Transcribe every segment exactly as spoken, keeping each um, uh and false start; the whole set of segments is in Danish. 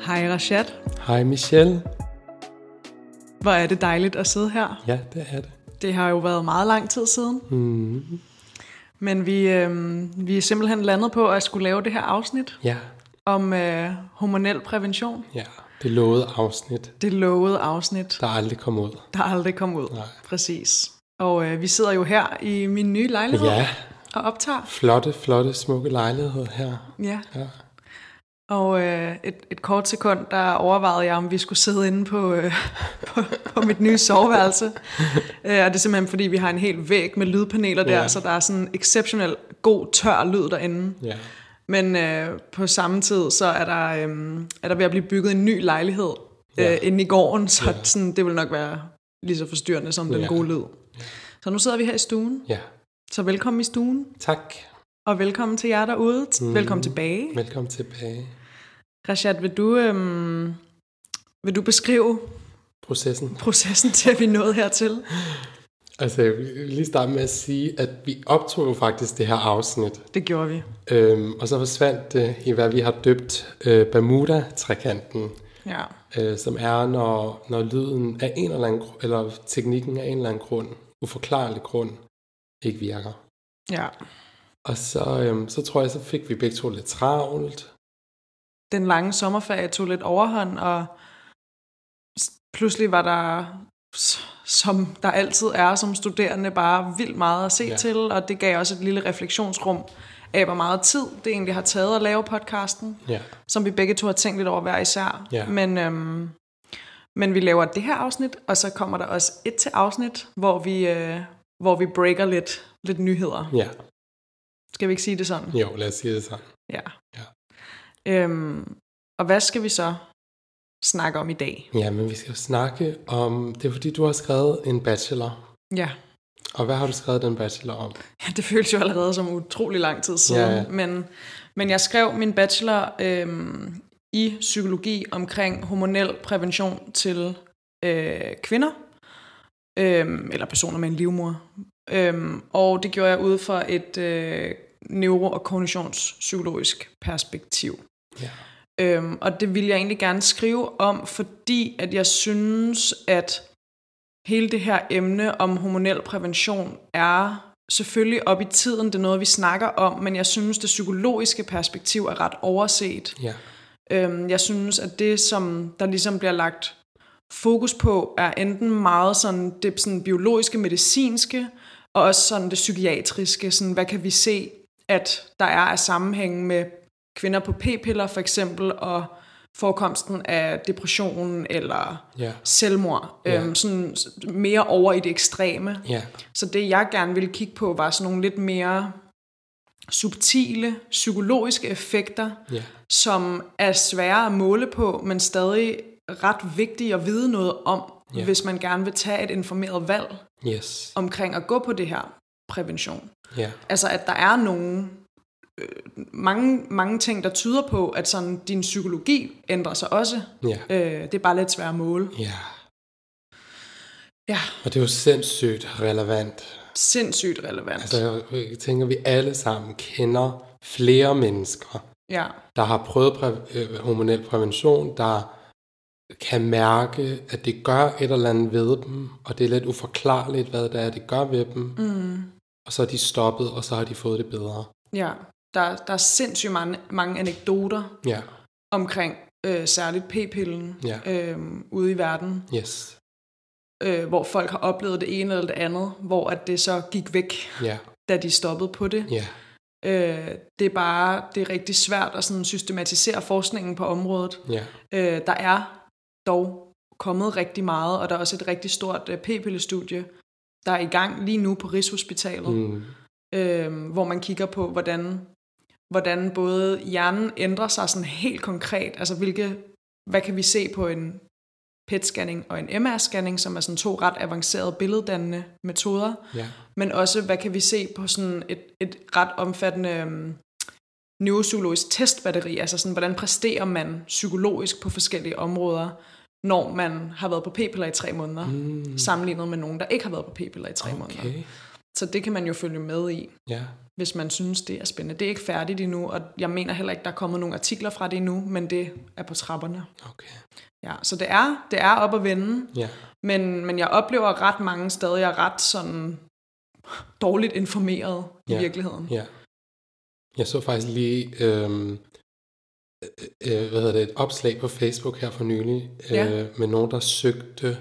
Hej Rashad. Hej Michelle. Hvor er det dejligt at sidde her. Ja, det er det. Det har jo været meget lang tid siden. Mm. Men vi, øh, vi er simpelthen landet på at skulle lave det her afsnit Ja. om øh, hormonel prævention. Ja, det lovede afsnit. Det lovede afsnit, Der aldrig kom ud. der aldrig kom ud. Nej. Præcis. Og øh, vi sidder jo her i min nye lejlighed Ja, og optager. flotte, flotte, smukke lejlighed her. Ja. Ja. Og øh, et, et kort sekund, der overvejede jeg, om vi skulle sidde inde på, øh, på, på mit nye soveværelse. øh, og det er simpelthen, fordi vi har en hel væg med lydpaneler der, Ja. så der er sådan en exceptionel god, tør lyd derinde. Ja. Men øh, på samme tid, så er der, øh, er der ved at blive bygget en ny lejlighed øh, Ja. inde i gården, så Ja. sådan, det vil nok være lige så forstyrrende som den Ja. gode lyd. Så nu sidder vi her i stuen. Ja. Så velkommen i stuen, Tak. og velkommen til jer derude. Mm. Velkommen tilbage. Velkommen tilbage. Rashad, vil du, øhm, vil du beskrive Processen. processen til, at vi nåede hertil? Altså, jeg vil lige starte med at sige, at vi optog jo faktisk det her afsnit. Det gjorde vi. Øhm, og så forsvandt det i, hvad vi har døbt øh, Bermuda-trekanten. Ja. Øh, som er, når, når lyden af en eller anden gru- eller teknikken af en eller anden grund, uforklarlig grund, ikke virker. ja. Og så, øhm, så tror jeg, så fik vi begge to lidt travlt. Den lange sommerferie tog lidt overhånd, og s- pludselig var der, s- som der altid er som studerende, bare vildt meget at se Ja. til, og det gav også et lille refleksionsrum af, hvor meget tid det egentlig har taget at lave podcasten, Ja, som vi begge to har tænkt lidt over hver især. Ja. Men, øhm, men vi laver det her afsnit, og så kommer der også et til afsnit, hvor vi, øh, hvor vi breaker lidt, lidt nyheder. ja. Skal vi ikke sige det sådan? Jo, lad os sige det sådan. Ja. Ja. Øhm, og hvad skal vi så snakke om i dag? Ja, men vi skal jo snakke om, det er fordi, du har skrevet en bachelor. Ja, Og hvad har du skrevet den bachelor om? ja det føles jo allerede som utrolig lang tid siden. Ja, ja. Men, men jeg skrev min bachelor øhm, i psykologi omkring hormonel prævention til øh, kvinder, øhm, eller personer med en livmoder. Øhm, og det gjorde jeg ud fra et øh, neuro- og kognitionspsykologisk perspektiv. Ja. Øhm, og det vil jeg egentlig gerne skrive om, fordi at jeg synes, at hele det her emne om hormonel prævention er selvfølgelig op i tiden. Det er noget, vi snakker om, men jeg synes, det psykologiske perspektiv er ret overset. Ja. Øhm, jeg synes, at det, som der ligesom bliver lagt fokus på, er enten meget sådan det sådan biologiske, medicinske, og også sådan det psykiatriske. Sådan, hvad kan vi se, at der er af sammenhæng med kvinder på p-piller for eksempel, og forekomsten af depression eller Ja. selvmord. Ja. Øhm, sådan mere over i det ekstreme. Ja. Så det, jeg gerne ville kigge på, var sådan nogle lidt mere subtile, psykologiske effekter, Ja. som er svære at måle på, men stadig ret vigtige at vide noget om, Ja. hvis man gerne vil tage et informeret valg Yes. omkring at gå på det her prævention. Ja. Altså, at der er nogle øh, mange, mange ting, der tyder på, at sådan, din psykologi ændrer sig også. Ja. Øh, det er bare lidt svært at måle. Ja. Ja, Og det er jo sindssygt relevant. sindssygt relevant. Altså, jeg- jeg tænker, vi alle sammen kender flere mennesker, Ja, der har prøvet præ- øh, hormonel prævention, der kan mærke, at det gør et eller andet ved dem, og det er lidt uforklarligt, hvad det er, det gør ved dem. mm, Og så er de stoppet, og så har de fået det bedre. ja. Der, der er sindssygt mange, mange anekdoter Ja, omkring øh, særligt p-pillen Ja. øh, ude i verden, yes. øh, hvor folk har oplevet det ene eller det andet, hvor at det så gik væk, Ja, da de stoppede på det. ja, Øh, det er bare det er rigtig svært at sådan systematisere forskningen på området. ja, Øh, der er dog kommet rigtig meget, og der er også et rigtig stort øh, p-pillestudie, der er i gang lige nu på Rigshospitalet, mm, øh, hvor man kigger på, hvordan, hvordan både hjernen ændrer sig sådan helt konkret, altså hvilke, hvad kan vi se på en P E T-scanning og en M R-scanning, som er sådan to ret avancerede billeddannende metoder, ja, men også hvad kan vi se på sådan et, et ret omfattende um, neuropsykologisk testbatteri, altså sådan, hvordan præsterer man psykologisk på forskellige områder, når man har været på p-piller i tre måneder, mm, sammenlignet med nogen, der ikke har været på p-piller i tre måneder. okay, Så det kan man jo følge med i, Ja. hvis man synes, det er spændende. Det er ikke færdigt endnu, og jeg mener heller ikke, der er kommet nogle artikler fra det endnu, men det er på trapperne. Okay. Ja, så det er, det er op at vende, Ja. men, men jeg oplever ret mange stadig, jeg er ret sådan dårligt informeret i Ja. virkeligheden. Ja. Jeg så faktisk lige øhm, øh, hvad hedder det, et opslag på Facebook her for nylig, Ja. øh, med nogen, der søgte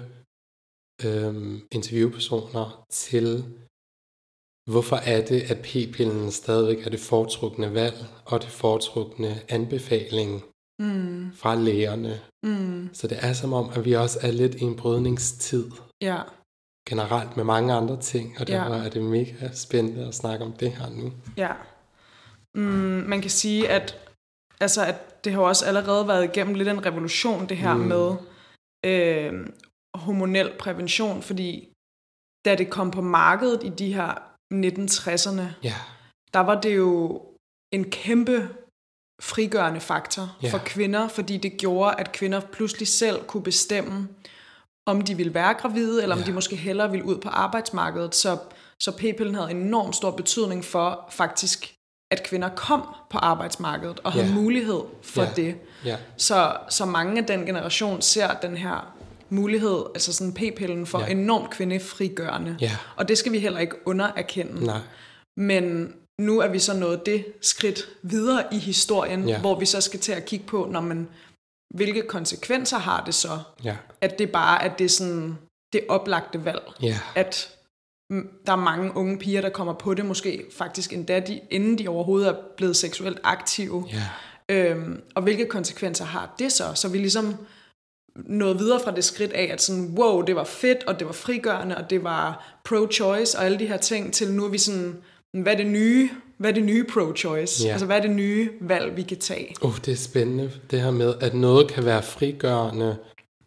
øh, interviewpersoner til, hvorfor er det, at p-pillen stadigvæk er det foretrukne valg, og det foretrukne anbefaling Mm. fra lægerne. Mm. Så det er som om, at vi også er lidt i en brydningstid Ja. generelt med mange andre ting, og derfor Ja. er det mega spændende at snakke om det her nu. Ja. Mm, man kan sige, at, altså, at det har også allerede været igennem lidt en revolution, det her mm. med øh, hormonel prævention, fordi da det kom på markedet i de her nitten tresserne, Ja. der var det jo en kæmpe frigørende faktor Ja. for kvinder, fordi det gjorde, at kvinder pludselig selv kunne bestemme, om de ville være gravide, eller om Ja. de måske hellere ville ud på arbejdsmarkedet. Så, så p-pillen havde enormt stor betydning for faktisk, at kvinder kom på arbejdsmarkedet og havde Ja. mulighed for Ja. det. Ja. Så, så mange af den generation ser den her mulighed, altså sådan p-pillen for Ja. enormt kvindefrigørende. Ja. Og det skal vi heller ikke undererkende. Nej. Men nu er vi så nået det skridt videre i historien, Ja. hvor vi så skal til at kigge på, når man, hvilke konsekvenser har det så, Ja. at det bare at det er sådan det oplagte valg, Ja. at mm, der er mange unge piger, der kommer på det, måske faktisk endda de, inden de overhovedet er blevet seksuelt aktive. Ja. Øhm, og hvilke konsekvenser har det så? Så vi ligesom nået videre fra det skridt af, at sådan, wow, det var fedt, og det var frigørende, og det var pro-choice, og alle de her ting, til nu er vi sådan, hvad er det nye, hvad er det nye pro-choice? Ja. Altså, hvad er det nye valg, vi kan tage? Uh, det er spændende, det her med, at noget kan være frigørende,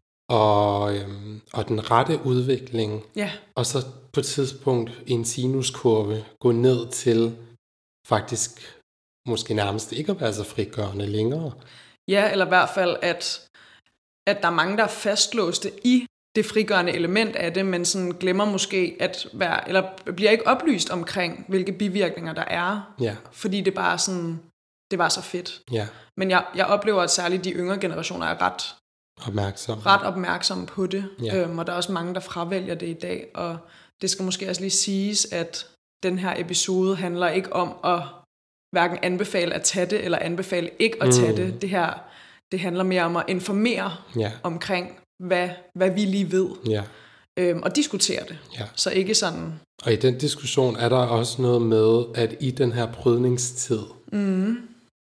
og, øhm, og den rette udvikling, Ja, og så på et tidspunkt i en sinuskurve gå ned til faktisk måske nærmest ikke at være så frigørende længere. ja, eller i hvert fald, at, at der er mange, der er fastlåste i det frigørende element af det, men sådan glemmer måske at være, eller bliver ikke oplyst omkring, hvilke bivirkninger der er, Ja, fordi det bare sådan, det var så fedt. ja, Men jeg, jeg oplever, at særligt de yngre generationer er ret, opmærksom. ret opmærksomme på det, Ja. øhm, og der er også mange, der fravælger det i dag, og det skal måske også lige siges, at den her episode handler ikke om at hverken anbefale at tage det, eller anbefale ikke at tage Mm. det. Det her, det handler mere om at informere Ja, omkring, hvad, hvad vi lige ved, ja, øhm, og diskutere det. ja. Så ikke sådan, Og i den diskussion er der også noget med, at i den her brydningstid, mm,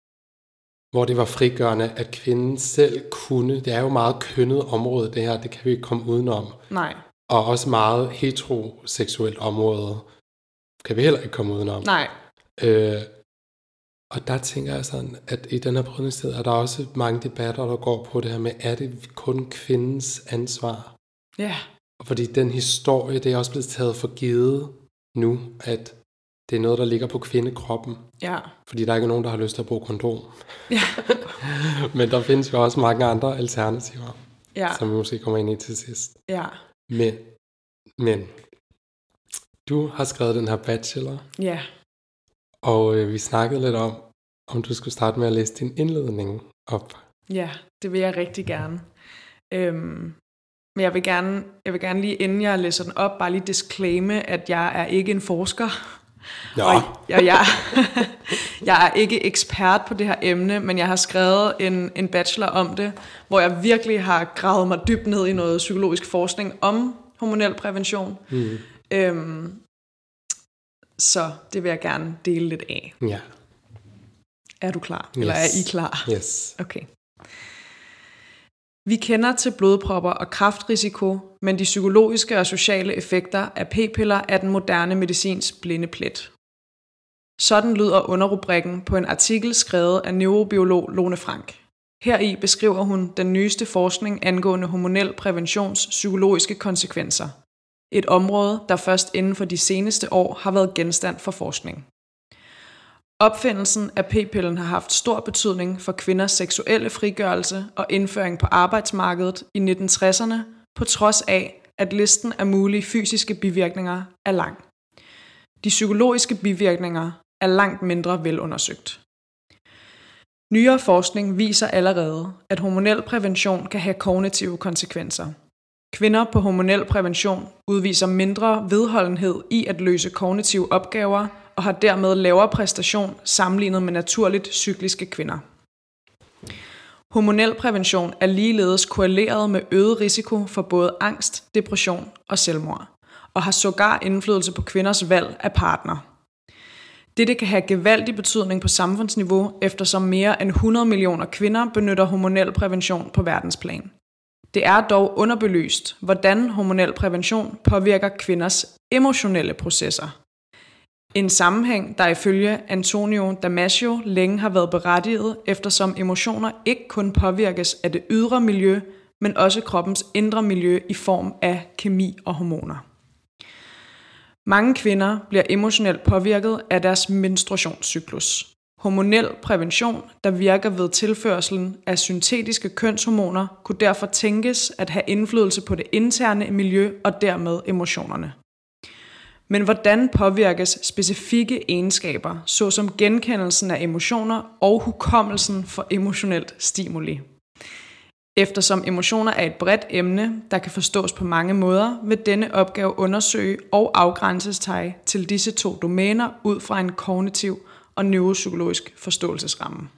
hvor det var frigørende, at kvinden selv kunne, det er jo meget kønnet område det her, det kan vi ikke komme udenom, nej, og også meget heteroseksuelt område, kan vi heller ikke komme udenom. nej, Øh, og der tænker jeg sådan, at i den her brydningstid er der også mange debatter, der går på det her med, er det kun kvindens ansvar? ja, Fordi den historie, det er også blevet taget for givet nu, at det er noget, der ligger på kvindekroppen. ja, Fordi der ikke er nogen, der har lyst til at bruge kondom. ja, Men der findes jo også mange andre alternativer, ja, som vi måske kommer ind i til sidst. ja, Men, men du har skrevet den her bachelor, ja, og øh, vi snakkede lidt om, om du skulle starte med at læse din indledning op. ja, det vil jeg rigtig gerne. Øhm, men jeg vil gerne, jeg vil gerne lige, inden jeg læser den op, bare lige disclaime, at jeg er ikke en forsker. Nå, Og jeg, jeg, jeg er ikke ekspert på det her emne, men jeg har skrevet en, en bachelor om det, hvor jeg virkelig har gravet mig dybt ned i noget psykologisk forskning om hormonel prævention. mm, Øhm, så det vil jeg gerne dele lidt af. ja, Er du klar? Eller er I klar? yes. Okay. Vi kender til blodpropper og kræftrisiko, men de psykologiske og sociale effekter af p-piller er den moderne medicins blinde plet. Sådan lyder underrubrikken på en artikel skrevet af neurobiolog Lone Frank. Heri beskriver hun den nyeste forskning angående hormonel præventions psykologiske konsekvenser. Et område, der først inden for de seneste år har været genstand for forskning. Opfindelsen af p-pillen har haft stor betydning for kvinders seksuelle frigørelse og indføring på arbejdsmarkedet i nitten tresserne, på trods af, at listen af mulige fysiske bivirkninger er lang. De psykologiske bivirkninger er langt mindre velundersøgt. Nyere forskning viser allerede, at hormonel prævention kan have kognitive konsekvenser. Kvinder på hormonel prævention udviser mindre vedholdenhed i at løse kognitive opgaver og har dermed lavere præstation sammenlignet med naturligt cykliske kvinder. Hormonel prævention er ligeledes korreleret med øget risiko for både angst, depression og selvmord, og har sågar indflydelse på kvinders valg af partner. Dette kan have gevaldig betydning på samfundsniveau, eftersom mere end hundrede millioner kvinder benytter hormonel prævention på verdensplan. Det er dog underbelyst, hvordan hormonel prævention påvirker kvinders emotionelle processer. En sammenhæng, der ifølge Antonio Damasio længe har været berettiget, eftersom emotioner ikke kun påvirkes af det ydre miljø, men også kroppens indre miljø i form af kemi og hormoner. Mange kvinder bliver emotionelt påvirket af deres menstruationscyklus. Hormonel prævention, der virker ved tilførselen af syntetiske kønshormoner, kunne derfor tænkes at have indflydelse på det interne miljø og dermed emotionerne. Men hvordan påvirkes specifikke egenskaber, såsom genkendelsen af emotioner og hukommelsen for emotionelt stimuli? Eftersom emotioner er et bredt emne, der kan forstås på mange måder, vil denne opgave undersøge og afgrænses til disse to domæner ud fra en kognitiv og neuropsykologisk forståelsesramme.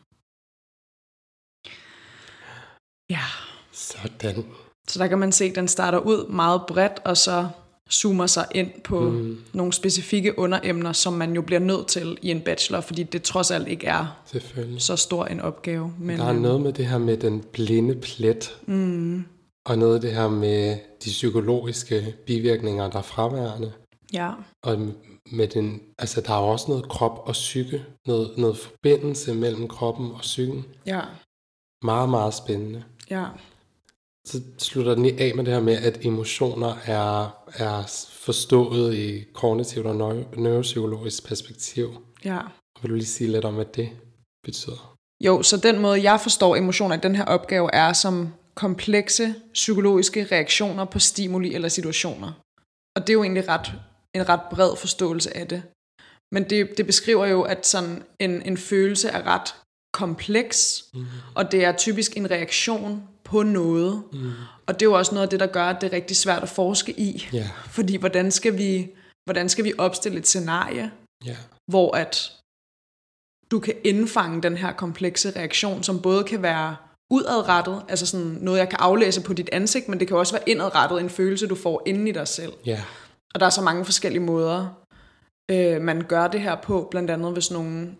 Ja. Sådan. Så der kan man se, at den starter ud meget bredt, og så zoomer sig ind på mm. nogle specifikke underemner, som man jo bliver nødt til i en bachelor, fordi det trods alt ikke er så stor en opgave. Men der er noget med det her med den blinde plet, mm. og noget af det her med de psykologiske bivirkninger, der er fraværende. Ja. Og med den, altså der er også noget krop og psyke, noget, noget forbindelse mellem kroppen og psyken. Ja. Meget, meget spændende. Ja. Så slutter den af med det her med, at emotioner er, er forstået i kognitivt og neuropsykologisk perspektiv. Ja. Og vil du lige sige lidt om, hvad det betyder? Jo, så den måde, jeg forstår emotioner i den her opgave, er som komplekse psykologiske reaktioner på stimuli eller situationer. Og det er jo egentlig ret, en ret bred forståelse af det. Men det, det beskriver jo, at sådan en, en følelse er ret kompleks, mm. og det er typisk en reaktion på noget. Mm. Og det er jo også noget af det, der gør, at det er rigtig svært at forske i. Yeah. Fordi hvordan skal vi, hvordan skal vi opstille et scenarie, yeah. hvor at du kan indfange den her komplekse reaktion, som både kan være udadrettet, altså sådan noget, jeg kan aflæse på dit ansigt, men det kan også være indadrettet, en følelse, du får inde i dig selv. Yeah. Og der er så mange forskellige måder, øh, man gør det her på, blandt andet hvis nogle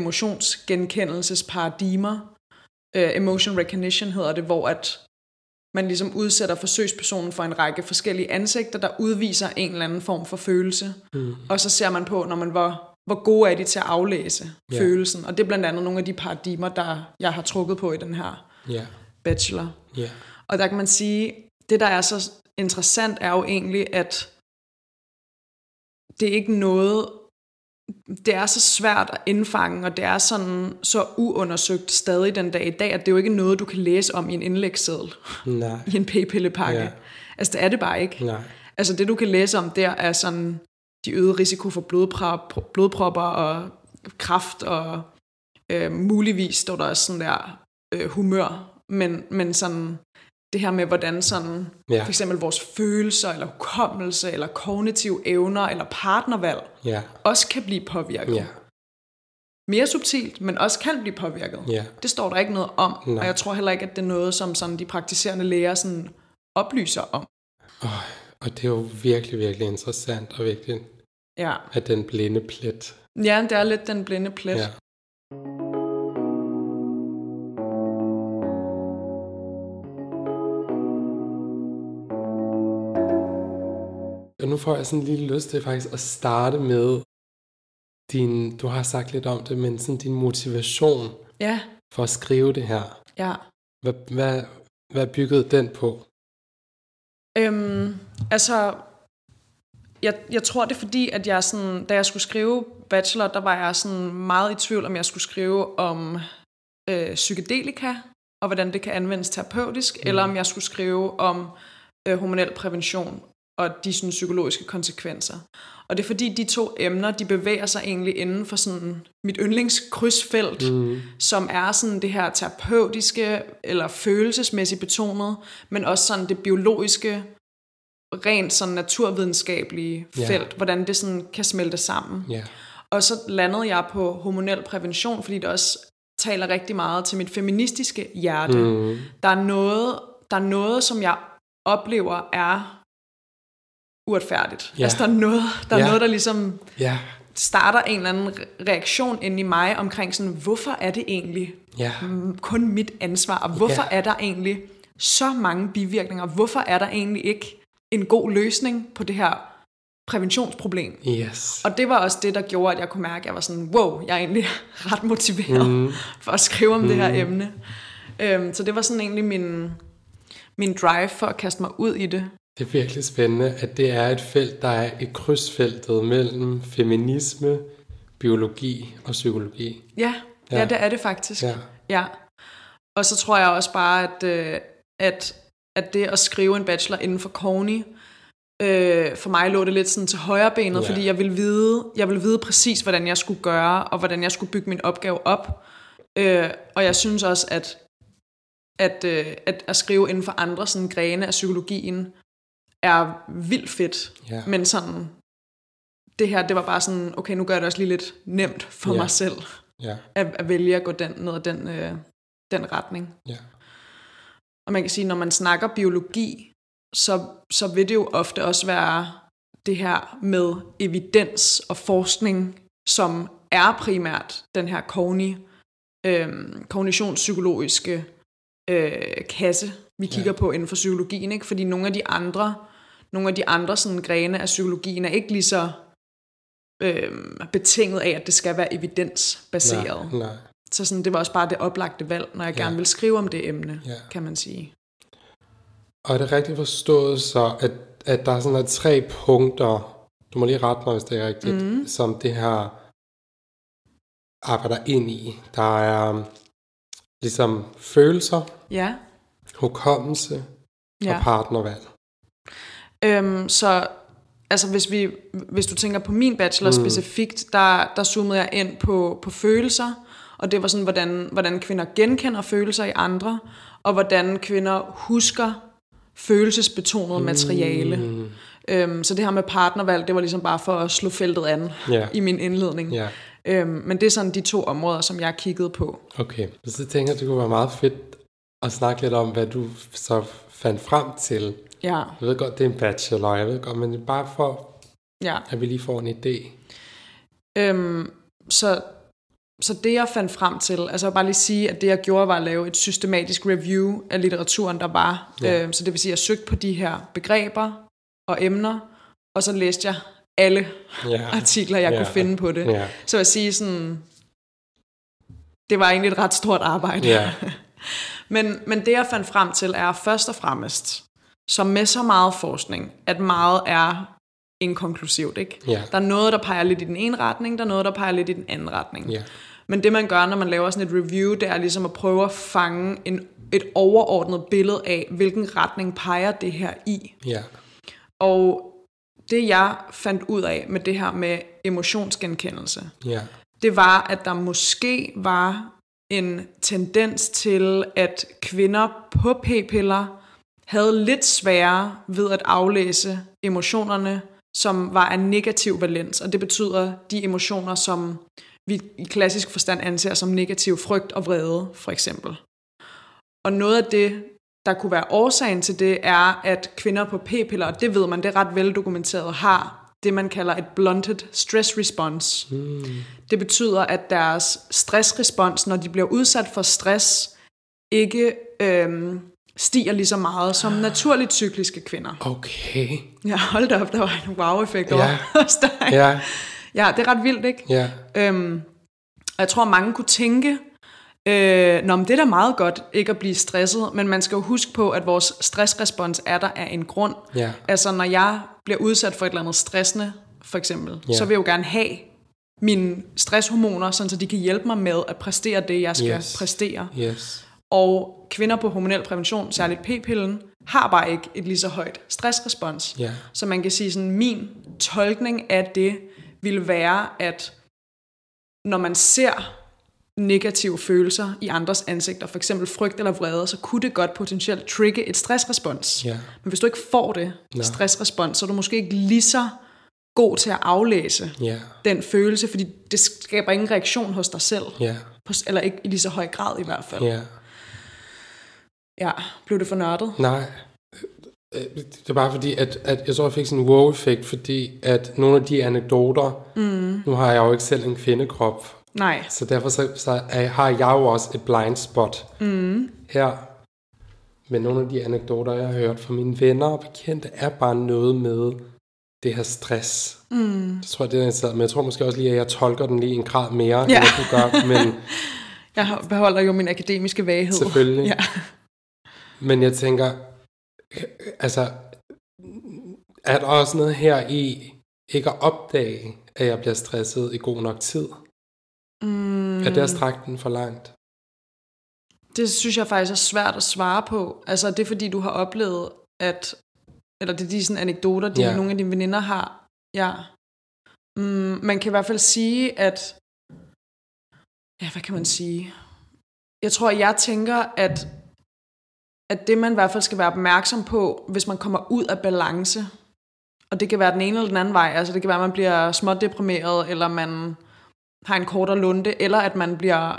emotionsgenkendelsesparadigmer, uh, emotion recognition hedder det, hvor at man ligesom udsætter forsøgspersonen for en række forskellige ansigter, der udviser en eller anden form for følelse. Mm. Og så ser man på, når man hvor, hvor gode er de til at aflæse yeah. følelsen. Og det er blandt andet nogle af de paradigmer, der jeg har trukket på i den her yeah. bachelor. Yeah. Og der kan man sige, det der er så interessant er jo egentlig, at det er ikke noget, det er så svært at indfange, og det er sådan så uundersøgt stadig den dag i dag, at det er jo ikke noget, du kan læse om i en indlægsseddel. Nej. I en p-pillepakke. Ja. Altså det er det bare ikke. Nej. Altså det du kan læse om der er sådan de øgede risiko for blodprop, blodpropper og kræft, og øh, muligvis står der også sådan der øh, humør, men, men sådan det her med, hvordan sådan, ja. For eksempel vores følelser, eller hukommelse, eller kognitive evner, eller partnervalg, ja. Også kan blive påvirket. Ja. Mere subtilt, men også kan blive påvirket. Ja. Det står der ikke noget om, Nej. Og jeg tror heller ikke, at det er noget, som sådan de praktiserende læger sådan oplyser om. Oh, og det er jo virkelig, virkelig interessant og vigtigt, ja. At den blinde plet. Ja, det er lidt den blinde plet. Ja. Og nu får jeg sådan lige lyst til faktisk at starte med din, du har sagt lidt om det, men sådan din motivation ja. For at skrive det her. Ja. Hvad, hvad, hvad byggede den på? Øhm, altså, jeg, jeg tror det er fordi, at jeg sådan, da jeg skulle skrive bachelor, der var jeg sådan meget i tvivl, om jeg skulle skrive om øh, psykedelika, og hvordan det kan anvendes terapeutisk, mm. eller om jeg skulle skrive om øh, hormonel prævention og de sådan, psykologiske konsekvenser. Og det er fordi, de to emner, de bevæger sig egentlig inden for sådan mit yndlingskrydsfelt, mm. som er sådan det her terapeutiske eller følelsesmæssigt betonet, men også sådan det biologiske, rent sådan naturvidenskabelige felt, yeah. hvordan det sådan kan smelte sammen. Yeah. Og så landede jeg på hormonel prævention, fordi det også taler rigtig meget til mit feministiske hjerte. Mm. Der er noget, der er noget, som jeg oplever er uretfærdigt. Yeah. Altså der er noget, der, er yeah. noget, der ligesom yeah. starter en eller anden reaktion inde i mig omkring sådan, hvorfor er det egentlig yeah. kun mit ansvar, og hvorfor yeah. er der egentlig så mange bivirkninger, hvorfor er der egentlig ikke en god løsning på det her præventionsproblem. Yes. Og det var også det, der gjorde, at jeg kunne mærke, at jeg var sådan, wow, jeg er egentlig ret motiveret mm. for at skrive om mm. det her emne. Um, så det var sådan egentlig min, min drive for at kaste mig ud i det. Det er virkelig spændende, at det er et felt, der er i krydsfeltet mellem feminisme, biologi og psykologi. Ja, ja. ja det er det faktisk. Ja. Ja. Og så tror jeg også bare, at, at, at det at skrive en bachelor inden for Corny, øh, for mig lå det lidt sådan til højre benet, ja. fordi jeg ville vide, jeg ville vide præcis, hvordan jeg skulle gøre, og hvordan jeg skulle bygge min opgave op. Øh, og jeg synes også, at, at, øh, at at skrive inden for andre sådan grene af psykologien er vildt fedt. Ja. Men sådan, det her, det var bare sådan, okay, nu gør jeg det også lige lidt nemt for ja. mig selv, ja. at, at vælge at gå den, ned ad den, øh, den retning. Ja. Og man kan sige, når man snakker biologi, så, så vil det jo ofte også være det her med evidens og forskning, som er primært den her kogni, øh, kognitionspsykologiske øh, kasse, vi kigger ja. på inden for psykologien, ikke? Fordi nogle af de andre, nogle af de andre sådan grene af psykologien er ikke lige så øh, betinget af, at det skal være evidensbaseret. Nej, nej. Så sådan, det var også bare det oplagte valg, når jeg ja. gerne vil skrive om det emne, ja. kan man sige. Og er det rigtigt forstået så, at, at der er sådan er tre punkter, du må lige rette mig, hvis det er rigtigt, mm. som det her arbejder ind i. Der er ligesom følelser, ja. hukommelse ja. og partnervalg. Øhm, så altså hvis, vi, hvis du tænker på min bachelor mm. specifikt, der, der zoomede jeg ind på, på følelser, og det var sådan, hvordan, hvordan kvinder genkender følelser i andre, og hvordan kvinder husker følelsesbetonet mm. materiale. Øhm, så det her med partnervalg, det var ligesom bare for at slå feltet an yeah. i min indledning. Yeah. Øhm, men det er sådan de to områder, som jeg kiggede på. Okay, så tænker jeg, det kunne være meget fedt at snakke lidt om, hvad du så fandt frem til. Ja. Jeg ved godt, det er en bachelor, jeg ved godt, men bare for, ja. at vi lige får en idé. Øhm, så, så det, jeg fandt frem til, altså jeg vil bare lige sige, at det, jeg gjorde, var at lave et systematisk review af litteraturen, der var. Ja. Øhm, så det vil sige, at jeg søgte på de her begreber og emner, og så læste jeg alle yeah. artikler, jeg yeah. kunne finde på det. Yeah. Så jeg vil sige sådan, det var egentlig et ret stort arbejde. Yeah. men, men det, jeg fandt frem til, er først og fremmest, som med så meget forskning, at meget er inkonklusivt. Ikke? Yeah. Der er noget, der peger lidt i den ene retning, der er noget, der peger lidt i den anden retning. Yeah. Men det, man gør, når man laver sådan et review, det er ligesom at prøve at fange en, et overordnet billede af, hvilken retning peger det her i. Yeah. Og det, jeg fandt ud af med det her med emotionsgenkendelse, yeah. det var, at der måske var en tendens til, at kvinder på p-piller havde lidt sværere ved at aflæse emotionerne, som var af negativ valens. Og det betyder de emotioner, som vi i klassisk forstand anser som negativ frygt og vrede, for eksempel. Og noget af det, der kunne være årsagen til det, er, at kvinder på p-piller, og det ved man, det er ret veldokumenteret, har det, man kalder et blunted stress response. Mm. Det betyder, at deres stressrespons, når de bliver udsat for stress, ikke øhm, stiger lige så meget som naturligt cykliske kvinder. Okay. Ja, hold da op, der var en wow-effekt over ja. hos dig. Ja. Ja, det er ret vildt, ikke? Ja. Øhm, jeg tror, mange kunne tænke, Øh, nå, men det er da meget godt ikke at blive stresset, men man skal jo huske på, at vores stressrespons er der af en grund. Yeah. Altså når jeg bliver udsat for et eller andet stressende, for eksempel, yeah. så vil jeg jo gerne have mine stresshormoner, sådan så de kan hjælpe mig med at præstere det, jeg skal yes. præstere. Yes. Og kvinder på hormonel prævention, særligt p-pillen, har bare ikke et lige så højt stressrespons. Ja. Så man kan sige, sådan min tolkning af det vil være, at når man ser negative følelser i andres ansigter, for eksempel frygt eller vrede, så kunne det godt potentielt trigge et stressrespons. Ja. Men hvis du ikke får det Nej. stressrespons, så er du måske ikke lige så god til at aflæse Ja. den følelse, fordi det skaber ingen reaktion hos dig selv. Ja. Eller ikke i lige så høj grad i hvert fald. Ja. Ja, blev det for nørdet? Nej. Det er bare fordi, at, at jeg tror, jeg fik sådan en wow-effekt, fordi at nogle af de anekdoter, mm. nu har jeg jo ikke selv en kvindekrop, Nej. så derfor så, så er, har jeg jo også et blind spot mm. her. Men nogle af de anekdoter, jeg har hørt fra mine venner og bekendte, er bare noget med det her stress. Mm. Det tror jeg, det er interessant. Men jeg tror måske også lige, at jeg tolker den lige en grad mere, ja. end jeg kunne gøre. Men jeg beholder jo min akademiske vaghed. Selvfølgelig. Ja. Men jeg tænker, altså, er der også noget her i ikke at opdage, at jeg bliver stresset i god nok tid? Mm. Er det at strække den for langt? Det synes jeg faktisk er svært at svare på. Altså, det er fordi, du har oplevet, at, eller det er de sådan anekdoter, de, ja. nogle af dine veninder har. Ja. Mm, man kan i hvert fald sige, at, ja, hvad kan man sige? Jeg tror, jeg tænker, at at det man i hvert fald skal være opmærksom på, hvis man kommer ud af balance, og det kan være den ene eller den anden vej, altså det kan være, at man bliver småt deprimeret, eller man har en kortere lunte, eller at man bliver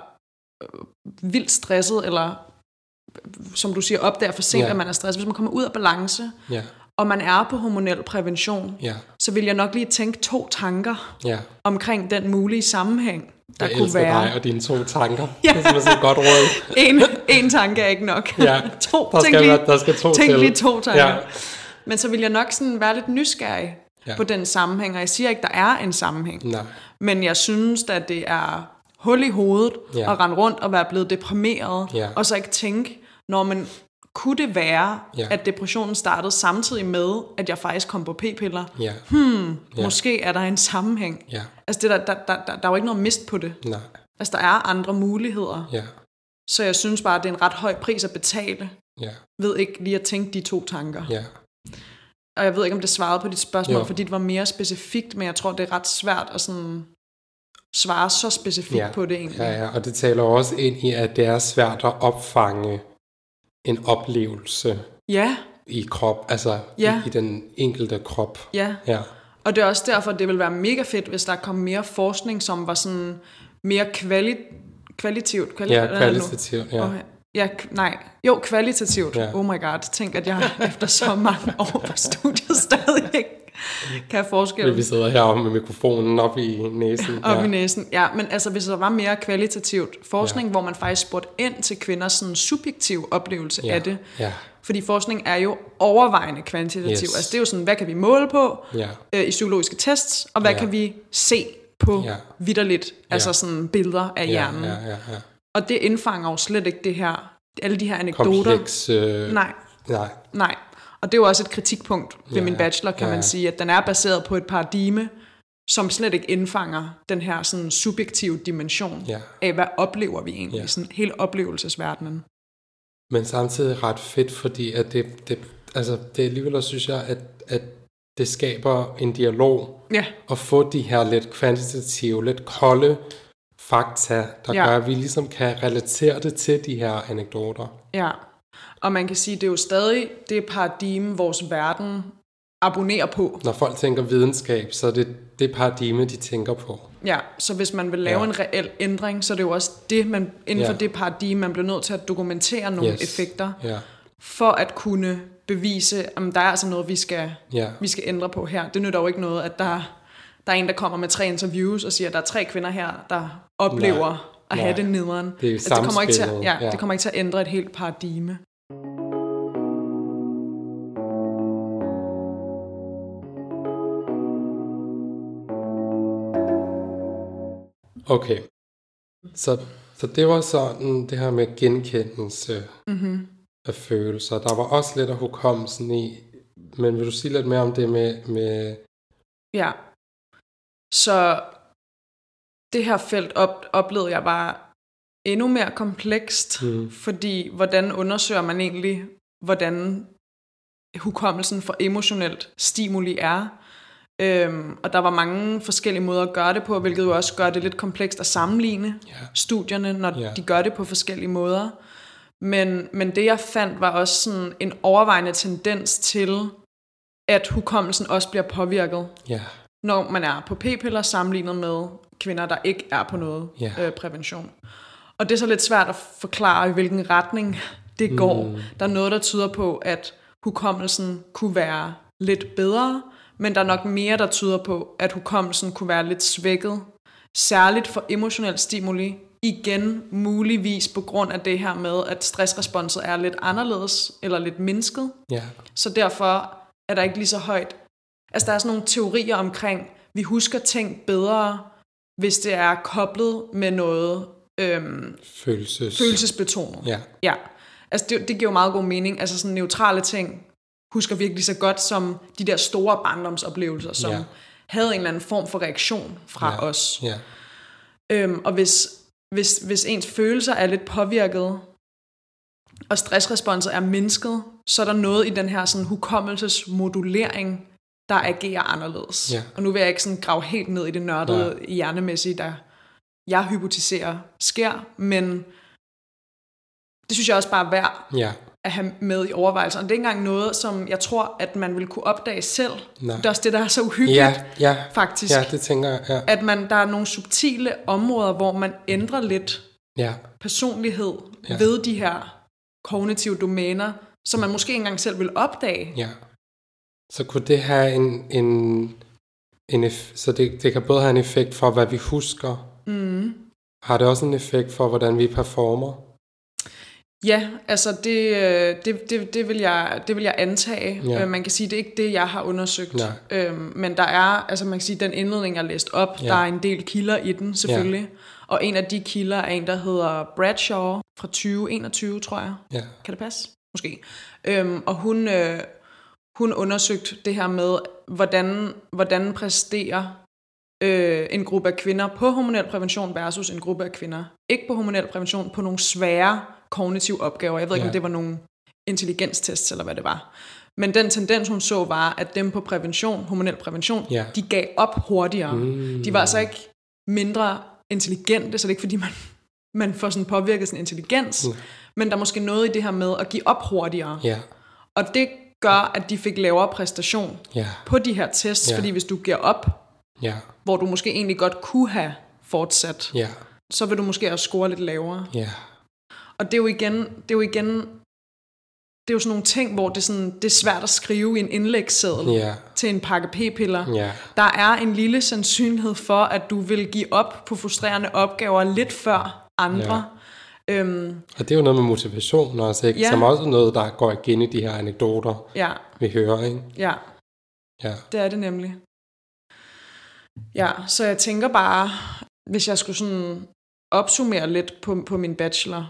vildt stresset, eller som du siger, opdager for sent, yeah. at man er stresset. Hvis man kommer ud af balance, yeah. og man er på hormonel prævention, yeah. så vil jeg nok lige tænke to tanker yeah. omkring den mulige sammenhæng, der jeg kunne være. Jeg dig og dine to tanker. Ja. Det er simpelthen et godt råd. en, en tanke er ikke nok. Ja. to, der, skal lige, være, der skal to tænk til. lige to tanker. Ja. Men så vil jeg nok sådan være lidt nysgerrig ja. på den sammenhæng, og jeg siger ikke, der er en sammenhæng. Nej. Men jeg synes, at det er hul i hovedet ja. at rende rundt og være blevet deprimeret, ja. og så ikke tænke, når man kunne det være, ja. at depressionen startede samtidig med, at jeg faktisk kom på p-piller? Ja. Hmm, ja. måske er der en sammenhæng. Ja. Altså, det der, der, der, der, der er jo ikke noget mist på det. Nej. Altså, der er andre muligheder. Ja. Så jeg synes bare, at det er en ret høj pris at betale, ja. ved ikke lige at tænke de to tanker. Ja. Og jeg ved ikke, om det svarede på dit spørgsmål, jo. fordi det var mere specifikt, men jeg tror, det er ret svært at sådan svare så specifikt ja. på det egentlig. Ja, ja, og det taler også ind i, at det er svært at opfange en oplevelse ja. i krop, altså ja. i, i den enkelte krop. Ja. ja, og det er også derfor, det vil være mega fedt, hvis der kom mere forskning, som var sådan mere kvali- kvalitativt. Kvali- ja, kvalitativt, ja. Okay. Ja, nej. Jo, kvalitativt. Ja. Oh my god. Tænk, at jeg efter så mange år på studiet stadig ikke kan forskelle. Vi sidder heroppe med mikrofonen op i næsen. Op ja. i næsen, ja. Men altså, hvis der var mere kvalitativt forskning, ja. hvor man faktisk spurgte ind til kvinders sådan subjektiv oplevelse ja. af det. Ja. Fordi forskning er jo overvejende kvantitativ. Yes. Altså, det er jo sådan, hvad kan vi måle på ja. øh, i psykologiske tests, og hvad ja. kan vi se på ja. vitterligt, ja. altså sådan billeder af ja. hjernen. Ja, ja, ja. Og det indfanger jo slet ikke det her, alle de her anekdoter. Kompleks, øh... Nej. Nej. Nej. Og det er jo også et kritikpunkt ved ja, min bachelor, kan ja. man sige, at den er baseret på et paradigme, som slet ikke indfanger den her sådan subjektive dimension ja. af, hvad oplever vi egentlig, ja. sådan hele oplevelsesverdenen. Men samtidig ret fedt, fordi at det, det, altså det alligevel, synes jeg, at, at det skaber en dialog, ja. at få de her lidt kvantitative, lidt kolde fakta, der ja. gør, at vi ligesom kan relatere det til de her anekdoter. Ja, og man kan sige, det er jo stadig det paradigme, vores verden abonnerer på. Når folk tænker videnskab, så er det det paradigme, de tænker på. Ja, så hvis man vil lave ja. en reel ændring, så er det jo også det, man inden for ja. det paradigme, man bliver nødt til at dokumentere nogle yes. effekter, ja. for at kunne bevise, om der er altså noget, vi skal, ja. vi skal ændre på her. Det nytter jo ikke noget, at der, der er en, der kommer med tre interviews og siger, at der er tre kvinder her, der oplever nej. at have nej. det nederen. Det er altså, det kommer ikke til at, ja, ja. det kommer ikke til at ændre et helt paradigme. Okay, så, så det var sådan det her med genkendelse mm-hmm. af følelser. Der var også lidt af hukommelsen i, men vil du sige lidt mere om det med... med ja, så det her felt op, oplevede jeg var endnu mere komplekst, mm. fordi hvordan undersøger man egentlig, hvordan hukommelsen for emotionelt stimuli er. Øhm, og der var mange forskellige måder at gøre det på, hvilket jo også gør det lidt komplekst at sammenligne yeah. studierne, når yeah. de gør det på forskellige måder. Men, men det jeg fandt var også sådan en overvejende tendens til, at hukommelsen også bliver påvirket, yeah. når man er på p-piller sammenlignet med kvinder, der ikke er på noget yeah. øh, prævention. Og det er så lidt svært at forklare, i hvilken retning det går. Mm. Der er noget, der tyder på, at hukommelsen kunne være lidt bedre, men der er nok mere, der tyder på, at hukommelsen kunne være lidt svækket, særligt for emotionel stimuli, igen muligvis på grund af det her med, at stressresponset er lidt anderledes, eller lidt mindsket. Yeah. Så derfor er der ikke lige så højt. Altså der er sådan nogle teorier omkring, vi husker ting bedre, hvis det er koblet med noget øhm, Følelses. følelsesbetonet. Yeah. Ja. Altså det, det giver jo meget god mening. Altså sådan neutrale ting husker virkelig så godt som de der store barndomsoplevelser, som yeah. havde en eller anden form for reaktion fra yeah. os. Yeah. Øhm, og hvis, hvis, hvis ens følelser er lidt påvirket, og stressresponset er mindsket, så er der noget i den her sådan, hukommelsesmodulering, der agerer anderledes. Yeah. Og nu vil jeg ikke sådan grave helt ned i det nørdede yeah. hjernemæssige, der jeg hypotiserer sker, men det synes jeg også bare er værd yeah. at have med i overvejelser. Og det er ikke engang noget, som jeg tror, at man vil kunne opdage selv. Nej. Det er også det, der er så uhyggeligt, ja, ja, faktisk. Ja, det tænker jeg, ja. At man, der er nogle subtile områder, hvor man ændrer lidt ja. personlighed ja. ved de her kognitive domæner, som man måske ikke engang selv vil opdage. Ja. Så kunne det have en... en, en eff- så det, det kan både have en effekt for, hvad vi husker. Mm. Har det også en effekt for, hvordan vi performer? Ja, altså det, det, det, det, vil, jeg, det vil jeg antage. Ja. Man kan sige, det er ikke det, jeg har undersøgt. Øhm, men der er, altså man kan sige, den indledning, jeg læste op, ja. der er en del kilder i den, selvfølgelig. Ja. Og en af de kilder er en, der hedder Bradshaw fra tyve enogtyve, tror jeg. Ja. Kan det passe? Måske. Øhm, og hun, øh, hun undersøgte det her med, hvordan, hvordan præsterer øh, en gruppe af kvinder på hormonel prævention versus en gruppe af kvinder ikke på hormonel prævention på nogle svære kognitive opgaver. Jeg ved ikke, yeah. om det var nogle intelligenstests, eller hvad det var. Men den tendens, hun så, var, at dem på prævention, hormonel prævention, yeah. de gav op hurtigere. Mm. De var altså ikke mindre intelligente, så det er ikke, fordi man, man får sådan påvirket sin intelligens, mm. men der er måske noget i det her med at give op hurtigere. Yeah. Og det gør, at de fik lavere præstation yeah. på de her tests, yeah. fordi hvis du giver op, yeah. hvor du måske egentlig godt kunne have fortsat, yeah. så vil du måske også score lidt lavere. Yeah. Og det er jo igen, det er jo igen, det er jo sådan nogle ting, hvor det er, sådan, det er svært at skrive i en indlægsseddel yeah. til en pakke p-piller. Yeah. Der er en lille sandsynlighed for, at du vil give op på frustrerende opgaver lidt før andre. Yeah. Øhm, og det er jo noget med motivation også, ikke? Yeah. Som også noget, der går igen i de her anekdoter, yeah. vi hører, ikke? Ja, yeah. det er det nemlig. Ja, så jeg tænker bare, hvis jeg skulle sådan opsummere lidt på, på min bachelor,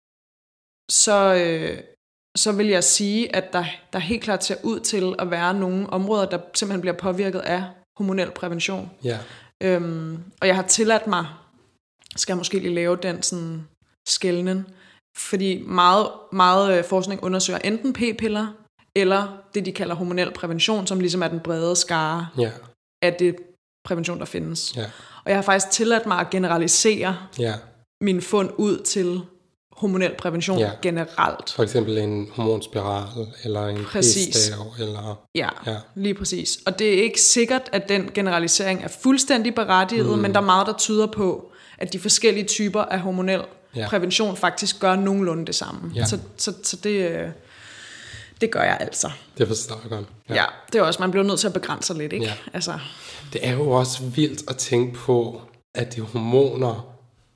så, øh, så vil jeg sige, at der, der helt klart ser ud til at være nogle områder, der simpelthen bliver påvirket af hormonel prævention. Ja. Øhm, og jeg har tilladt mig, skal jeg måske lige lave den sådan skelnen, fordi meget, meget forskning undersøger enten p-piller, eller det, de kalder hormonel prævention, som ligesom er den brede skare ja. af det prævention, der findes. Ja. Og jeg har faktisk tilladt mig at generalisere ja. mine fund ud til hormonel prævention ja. generelt. For eksempel en hormonspiral, eller en p-stav, eller... Ja, ja, lige præcis. Og det er ikke sikkert, at den generalisering er fuldstændig berettiget, mm. men der er meget, der tyder på, at de forskellige typer af hormonel ja. prævention faktisk gør nogenlunde det samme. Ja. Så, så, så det, det gør jeg altså. Det forstår jeg godt. Ja, ja, det er også, man bliver nødt til at begrænse sig lidt, ikke? Ja. Altså. Det er jo også vildt at tænke på, at de hormoner,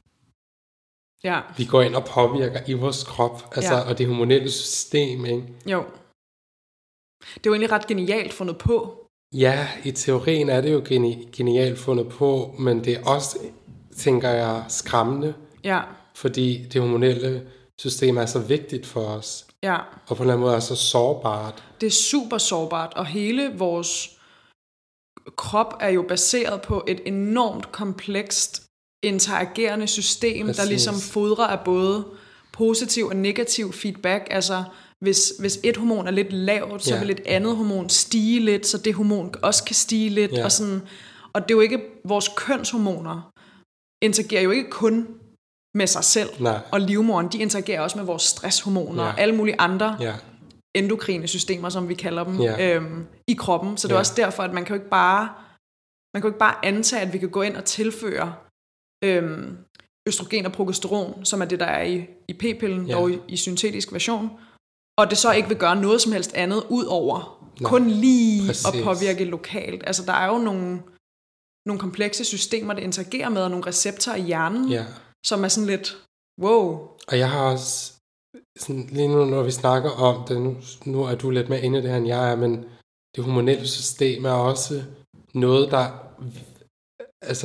ja. vi går ind og påvirker i vores krop, altså, ja. og det hormonelle system, ikke? Jo. Det er jo egentlig ret genialt fundet på. Ja, i teorien er det jo geni- genialt fundet på, men det er også, tænker jeg, skræmmende. Ja. Fordi det hormonelle system er så vigtigt for os. Ja. Og på en eller anden måde er så sårbart. Det er super sårbart, og hele vores krop er jo baseret på et enormt komplekst interagerende system, præcis. Der ligesom fodrer af både positiv og negativ feedback. Altså, hvis, hvis et hormon er lidt lavt, så Ja. vil et andet hormon stige lidt, så det hormon også kan stige lidt. Ja. Og, sådan, og det er jo ikke, vores kønshormoner interagerer jo ikke kun med sig selv Nej. og livmoderen, de interagerer også med vores stresshormoner Ja. og alle mulige andre Ja. endokrine systemer, som vi kalder dem, Ja. øhm, i kroppen. Så det er Ja. også derfor, at man kan jo ikke bare, man kan jo ikke bare antage, at vi kan gå ind og tilføre øhm, østrogen og progesteron, som er det, der er i, i p-pillen, Ja. dog i, i syntetisk version, og det så ikke vil gøre noget som helst andet, ud over Nej. kun lige Præcis. at påvirke lokalt. Altså, der er jo nogle, nogle komplekse systemer, der interagerer med, og nogle receptorer i hjernen, Ja. som er sådan lidt, wow. Og jeg har også, sådan, lige nu når vi snakker om det, nu, nu er du lidt mere inde i det her, end jeg er, men det hormonelle system er også noget, der, altså,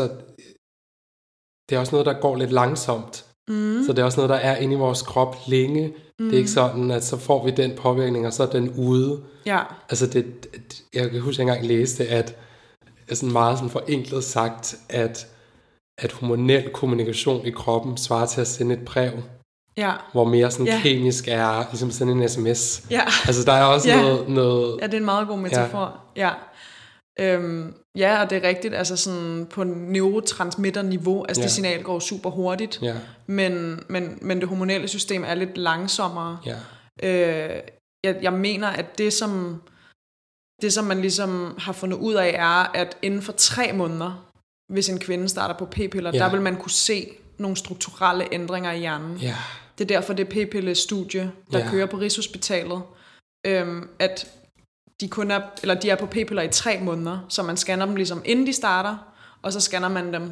det er også noget, der går lidt langsomt. Mm. Så det er også noget, der er inde i vores krop længe. Mm. Det er ikke sådan, at så får vi den påvirkning, og så er den ude. Ja. Altså, det, det, jeg kan huske, at jeg engang læste, at sådan meget sådan forenklet sagt, at, at hormonel kommunikation i kroppen svarer til at sende et brev, Ja. hvor mere sådan Ja. kemisk er ligesom sende en sms. Ja. Altså, der er også Ja. noget, noget... Ja, det er en meget god metafor. Ja. Ja, øhm, ja, og det er rigtigt, altså sådan på neurotransmitter-niveau, altså Ja. det signal går super hurtigt, Ja, men, men, men det hormonelle system er lidt langsommere. ja, Øh, jeg, jeg mener, at det som, det, som man ligesom har fundet ud af, er, at inden for tre måneder, hvis en kvinde starter på p-piller, Ja. der vil man kunne se nogle strukturelle ændringer i hjernen. ja, Det er derfor, det p-pille-studie, der Ja. kører på Rigshospitalet, øhm, at de kun er, eller de er på p-piller i tre måneder, så man scanner dem ligesom inden de starter, og så scanner man dem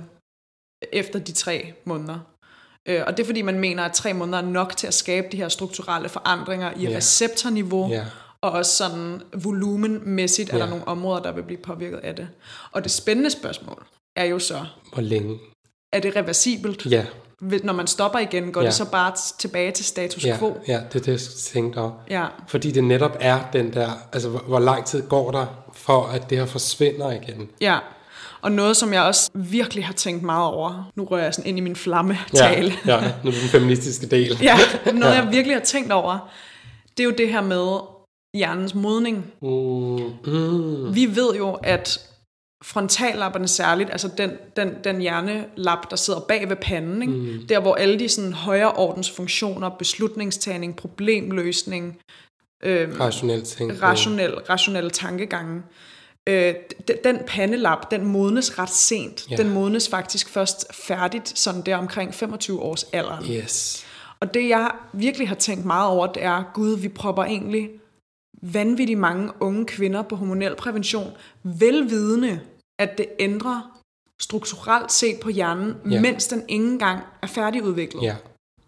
efter de tre måneder. Øh, og det er fordi, man mener, at tre måneder er nok til at skabe de her strukturelle forandringer i Ja. receptorniveau, ja, og også sådan volumenmæssigt er Ja. der nogle områder, der vil blive påvirket af det. Og det spændende spørgsmål er jo så, hvor længe? er det reversibelt? Ja, Hvis- Når man stopper igen, går Ja. det så bare t- tilbage til status ja, quo? ja, det er det, jeg tænkte om. Ja. Fordi det netop er den der, altså hvor, hvor lang tid går der, for at det her forsvinder igen? Ja, og noget, som jeg også virkelig har tænkt meget over, nu rører jeg sådan ind i min flammetale. Ja, ja, nu er det den feministiske del. Ja, noget Ja. jeg virkelig har tænkt over, det er jo det her med hjernens modning. Mm, mm, Vi ved jo, at frontallapperne særligt, altså den, den, den hjernelap, der sidder bag ved panden, ikke? Mm. Der hvor alle de sådan højere ordens funktioner, beslutningstagning, problemløsning, øhm, rationel tænkning. rationel, rationelle tankegange. Øh, d- den pandelap, den modnes ret sent. Ja. Den modnes faktisk først færdigt, sådan der omkring femogtyve års alderen. Yes. Og det jeg virkelig har tænkt meget over, det er, gud, vi propper egentlig vanvittigt mange unge kvinder på hormonel prævention, velvidende, at det ændrer strukturelt set på hjernen, Ja. mens den ikke engang er færdigudviklet. Ja,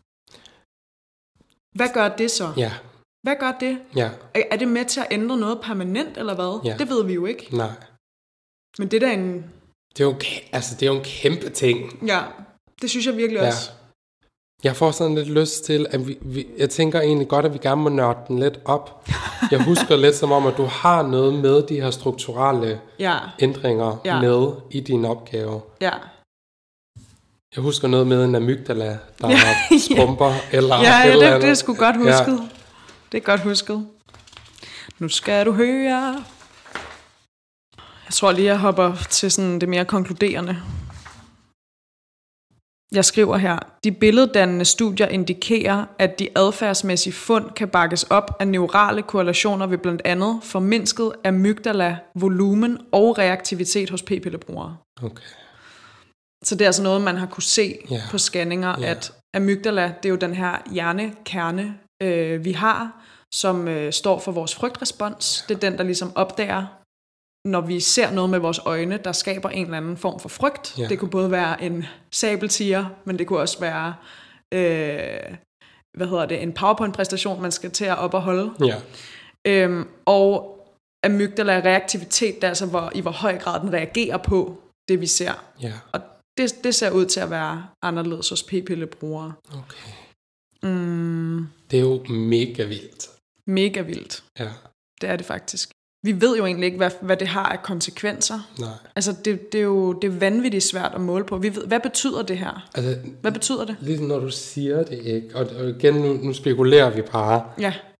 Hvad gør det så? ja, Hvad gør det? ja, Er, er det med til at ændre noget permanent, eller hvad? Ja. Det ved vi jo ikke. nej. Men det er da en... Det er jo, kæ- altså, det er jo en kæmpe ting. Ja, det synes jeg virkelig Ja. også. Jeg får sådan lidt lyst til, at vi, vi, jeg tænker egentlig godt, at vi gerne må nørde den lidt op. Jeg husker lidt som om, at du har noget med de her strukturelle Ja, ændringer Ja. med i din opgave. ja. Jeg husker noget med en amygdala, der skrumper, eller Ja, et ja eller det, andet. det er sgu godt husket. Ja. Det er godt husket. Nu skal du høre. Jeg tror lige, jeg hopper til sådan det mere konkluderende. Jeg skriver her, de billeddannende studier indikerer, at de adfærdsmæssige fund kan bakkes op af neurale korrelationer ved blandt andet formindsket amygdala, volumen og reaktivitet hos p-pillebrugere. Okay. Så det er altså noget, man har kunne se Ja. på scanninger, Ja. at amygdala, det er jo den her hjernekerne, øh, vi har, som øh, står for vores frygtrespons. Det er den, der ligesom opdager, når vi ser noget med vores øjne, der skaber en eller anden form for frygt. Ja. Det kunne både være en sabeltiger, men det kunne også være øh, hvad hedder det, en PowerPoint-præstation, man skal til at op og holde. Ja. Øhm, og amygdala reaktivitet, det er altså, hvor, i hvor høj grad den reagerer på det, vi ser. Ja. Og det, det ser ud til at være anderledes hos p-pillebrugere. Okay. Mm, Det er jo mega vildt. mega vildt. Ja. Det er det faktisk. Vi ved jo egentlig ikke, hvad, hvad det har af konsekvenser. Nej. Altså, det, det er jo det er vanvittigt svært at måle på. Vi ved, hvad betyder det her? Altså, Hvad betyder det? lige når du siger det, ikke? Og, og igen, nu, nu spekulerer vi bare. Ja,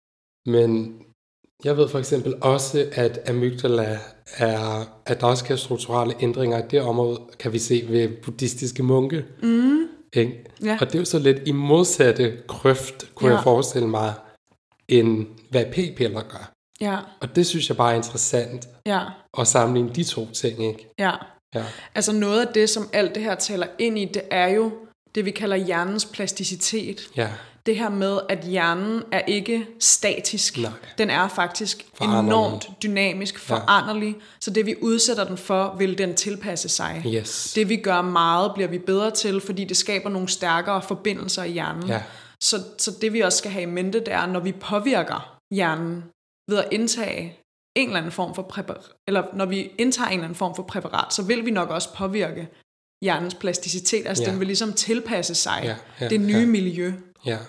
Men jeg ved for eksempel også, at amygdala er, at der også kan strukturelle ændringer i det område, kan vi se ved buddhistiske munke. Mm. Ikke? Ja. Og det er jo så lidt i modsatte krøft, kunne ja. jeg forestille mig, end hvad p-piller gør. Ja. Og det synes jeg bare er interessant ja. at sammenligne de to ting, ikke? Ja. ja. Altså noget af det, som alt det her taler ind i, det er jo det, vi kalder hjernens plasticitet. Ja. Det her med, at hjernen er ikke statisk. Nej. Den er faktisk enormt dynamisk, foranderlig. Ja. Så det, vi udsætter den for, vil den tilpasse sig. Yes. Det, vi gør meget, bliver vi bedre til, fordi det skaber nogle stærkere forbindelser i hjernen. Ja. Så, så det, vi også skal have i mente, det er, når vi påvirker hjernen ved at indtage en eller anden form for præparat, eller når vi indtager en eller anden form for præparat, så vil vi nok også påvirke hjernens plasticitet. Altså, ja. den vil ligesom tilpasse sig ja. Ja. det nye ja. miljø. Ja.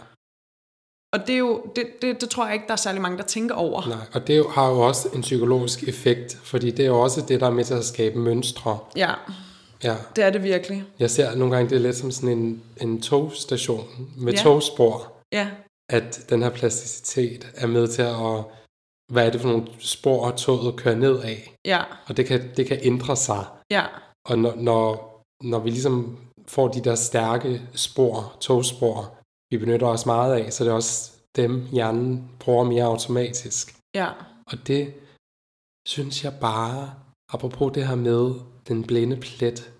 Og det er jo, det, det, det tror jeg ikke, der er særlig mange, der tænker over. Nej, og det har jo også en psykologisk effekt, fordi det er jo også det, der er med til at skabe mønstre. Ja, ja. det er det virkelig. Jeg ser nogle gange, det er lidt som sådan en, en togstation med ja. togspor. Ja. At den her plasticitet er med til at, hvad er det for nogle spor, toget kører ned af. Ja. Og det kan, det kan ændre sig. Ja. Og når, når, når vi ligesom får de der stærke spor, togspor, vi benytter os meget af, så det er også dem, hjernen bruger mere automatisk. Ja. Og det synes jeg bare, apropos det her med den blinde plet,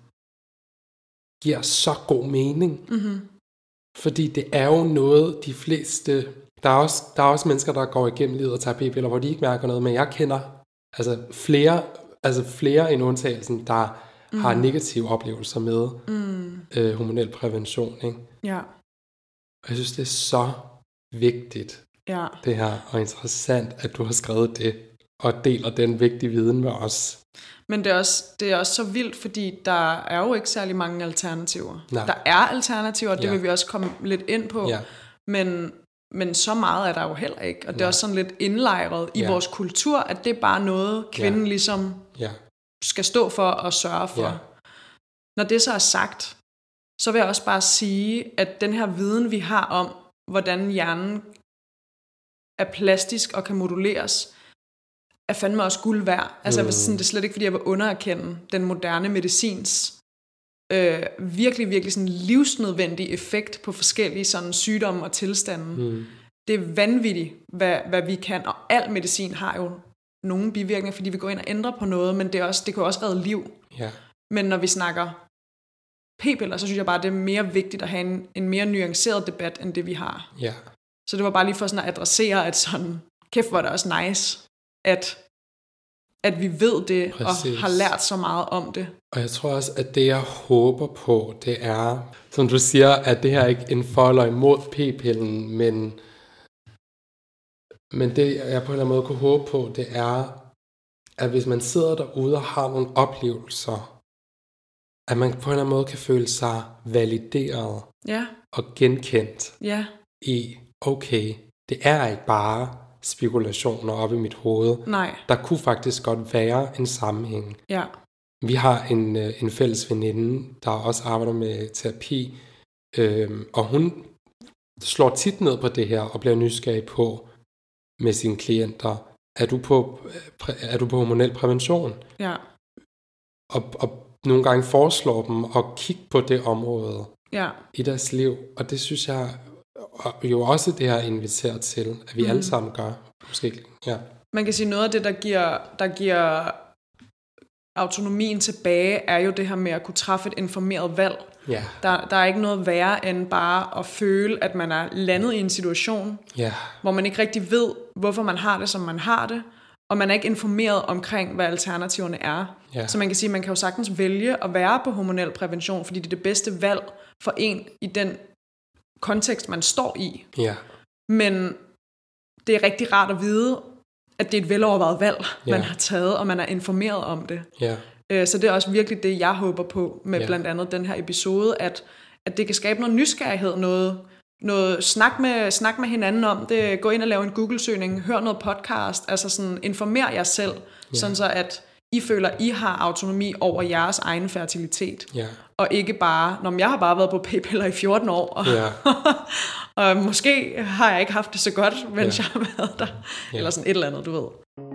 giver så god mening. Mm-hmm. Fordi det er jo noget, de fleste... Der er også, der er også mennesker, der går igennem livet og tager p-piller, hvor de ikke mærker noget, men jeg kender altså flere, altså flere end undtagelsen, der mm. har negative oplevelser med mm. øh, hormonel prævention. Ikke? Ja. Og jeg synes, det er så vigtigt, ja. det her, og interessant, at du har skrevet det, og deler den vigtige viden med os. Men det er, også, det er også så vildt, fordi der er jo ikke særlig mange alternativer. Nej. Der er alternativer, og det ja. vil vi også komme lidt ind på. Ja. Men, men så meget er der jo heller ikke. Og det Nej. er også sådan lidt indlejret i ja. vores kultur, at det er bare noget, kvinden ja. ligesom ja. skal stå for og sørge for. Ja. Når det så er sagt, så vil jeg også bare sige, at den her viden, vi har om, hvordan hjernen er plastisk og kan moduleres, er fandme også guld værd. Altså, mm. sådan, det er slet ikke, fordi jeg vil undererkende den moderne medicins øh, virkelig, virkelig sådan livsnødvendige effekt på forskellige sådan sygdomme og tilstande. Mm. Det er vanvittigt, hvad, hvad vi kan, og al medicin har jo nogle bivirkninger, fordi vi går ind og ændrer på noget, men det, er også, det kan også redde liv. Ja. Men når vi snakker p-piller, så synes jeg bare, det er mere vigtigt at have en, en mere nuanceret debat, end det vi har. Ja. Så det var bare lige for sådan at adressere, at sådan, kæft var det også nice, at, at vi ved det, Præcis. Og har lært så meget om det. Og jeg tror også, at det jeg håber på, det er, som du siger, at det her ikke en for eller imod p-pillen, men, men det jeg på en eller anden måde kunne håbe på, det er, at hvis man sidder derude og har nogle oplevelser, at man på en eller anden måde kan føle sig valideret ja. Og genkendt ja. I, okay, det er ikke bare spekulationer op i mit hoved. Nej. Der kunne faktisk godt være en sammenhæng. Ja. Vi har en, en fælles veninde, der også arbejder med terapi, øhm, og hun slår tit ned på det her og bliver nysgerrig på med sine klienter. Er du på, er du på hormonel prævention? Ja. Og, og nogle gange foreslår dem at kigge på det område ja. I deres liv. Og det synes jeg jo også det her inviterer til, at vi mm. alle sammen gør. Måske, ja. Man kan sige, noget af det, der giver, der giver autonomien tilbage, er jo det her med at kunne træffe et informeret valg. Ja. Der, der er ikke noget værre end bare at føle, at man er landet i en situation, ja. Hvor man ikke rigtig ved, hvorfor man har det, som man har det, og man er ikke informeret omkring, hvad alternativerne er. Ja. Så man kan sige, at man kan jo sagtens vælge at være på hormonel prævention, fordi det er det bedste valg for en i den kontekst, man står i. Ja. Men det er rigtig rart at vide, at det er et velovervejet valg, ja. Man har taget, og man er informeret om det. Ja. Så det er også virkelig det, jeg håber på med ja. Blandt andet den her episode, at, at det kan skabe noget nysgerrighed, noget, noget snak, med, snak med hinanden om det, gå ind og lave en Google-søgning, hør noget podcast, altså sådan informer jer selv, ja. Sådan så at I føler, I har autonomi over jeres egen fertilitet. Ja. Og ikke bare, når jeg har bare været på p-piller i fjorten år, og, Ja. og måske har jeg ikke haft det så godt, mens Ja. jeg har været der. Ja. Eller sådan et eller andet, du ved.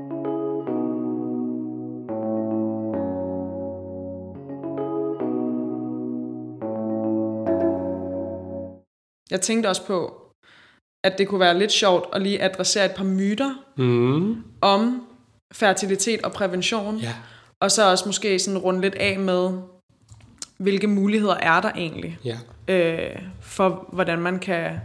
Jeg tænkte også på, at det kunne være lidt sjovt at lige adressere et par myter Mm. om fertilitet og prævention. Ja. Og så også måske sådan runde lidt af med, hvilke muligheder er der egentlig Ja. øh, for, hvordan man kan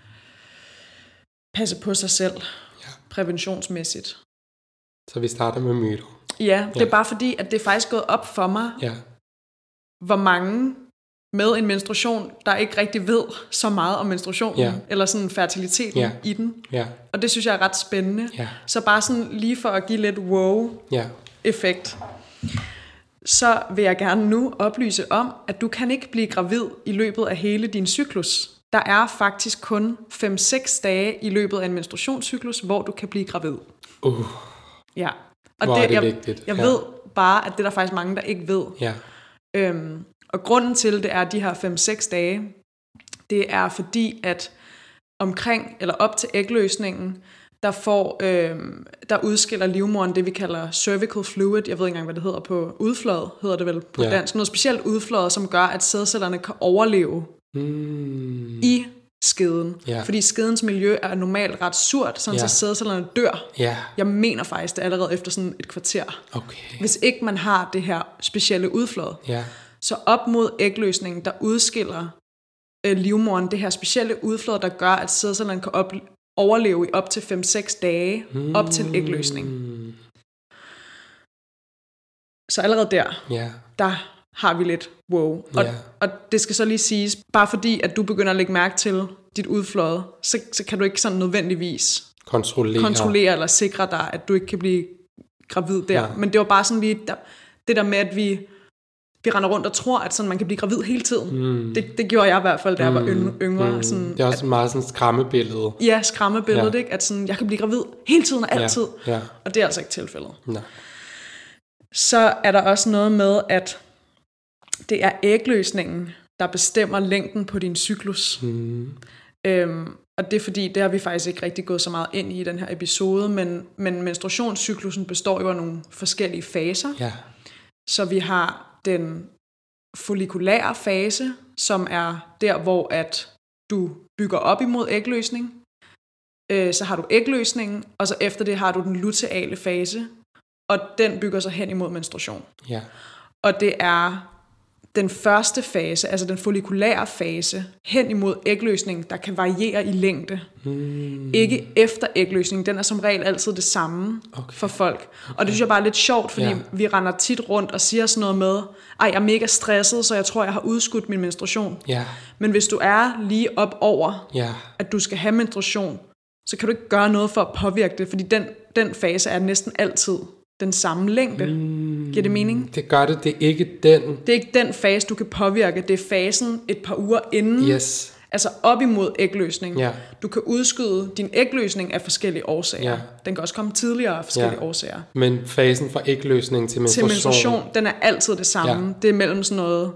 passe på sig selv Ja. præventionsmæssigt. Så vi starter med myter. Ja, det Ja. er bare fordi, at det er faktisk gået op for mig, Ja. hvor mange med en menstruation, der ikke rigtig ved så meget om menstruationen, Ja. eller sådan fertiliteten Ja. i den. Ja. Og det synes jeg er ret spændende. Ja. Så bare sådan lige for at give lidt wow-effekt, Ja. så vil jeg gerne nu oplyse om, at du kan ikke blive gravid i løbet af hele din cyklus. Der er faktisk kun fem til seks dage i løbet af en menstruationscyklus, hvor du kan blive gravid. Uh. Ja. Og Hvor er det jeg, vigtigt. Jeg Ja. ved bare, at det er der faktisk mange, der ikke ved. Ja. Øhm, og grunden til, det er de her fem til seks dage, det er fordi, at omkring eller op til ægløsningen, der får, øhm, der udskiller livmoderen det, vi kalder cervical fluid. Jeg ved ikke engang, hvad det hedder på udflod, hedder det vel på Ja. dansk. Noget specielt udflod, som gør, at sædcellerne kan overleve Mm. i skeden. Ja. Fordi skedens miljø er normalt ret surt, sådan Ja. så sædcellerne dør. Ja. Jeg mener faktisk, det er allerede efter sådan et kvarter. Okay. Hvis ikke man har det her specielle udflod. Ja. Så op mod ægløsningen, der udskiller øh, livmoderen det her specielle udflod, der gør, at sædcellerne kan op, overleve i op til fem til seks dage Mm. op til ægløsning. Så allerede der, Ja. der har vi lidt wow. Og, Ja. og det skal så lige siges, bare fordi at du begynder at lægge mærke til dit udflod, så, så kan du ikke sådan nødvendigvis Kontrollere. kontrollere eller sikre dig, at du ikke kan blive gravid der. Nej. Men det var bare sådan lige der, det der med, at vi, vi render rundt og tror, at sådan, man kan blive gravid hele tiden. Mm. Det, det gjorde jeg i hvert fald, da jeg var yng- yngre. Mm. Sådan, Det er også meget sådan et skræmmebillede. at, ja, skræmmebilledet, Ja. ikke? At sådan, jeg kan blive gravid hele tiden og altid. Ja. Ja. Og det er altså ikke tilfældet. Nej. Så er der også noget med, at det er ægløsningen, der bestemmer længden på din cyklus. Mm. Øhm, og det er fordi, det har vi faktisk ikke rigtig gået så meget ind i i den her episode, men, men menstruationscyklusen består jo af nogle forskellige faser. Ja. Så vi har den follikulære fase, som er der, hvor at du bygger op imod ægløsning. Øh, så har du ægløsningen, og så efter det har du den luteale fase, og den bygger sig hen imod menstruation. Ja. Og det er den første fase, altså den follikulære fase, hen imod ægløsningen, der kan variere i længde. Mm. Ikke efter ægløsningen, den er som regel altid det samme Okay. for folk. Og det synes jeg bare er lidt sjovt, fordi Ja. vi render tit rundt og siger sådan noget med, ej, jeg er mega stresset, så jeg tror, jeg har udskudt min menstruation. Ja. Men hvis du er lige op over, Ja. at du skal have menstruation, så kan du ikke gøre noget for at påvirke det, fordi den, den fase er næsten altid den samme længde. Mm. Giver det mening? Det gør det. Det er ikke den. Det er ikke den fase, du kan påvirke. Det er fasen et par uger inden. Yes. Altså op imod ægløsning. Ja. Du kan udskyde din ægløsning af forskellige årsager. Ja. Den kan også komme tidligere af forskellige Ja. årsager. Men fasen fra ægløsning til Til menstruation. menstruation, den er altid det samme. Ja. Det er mellem sådan noget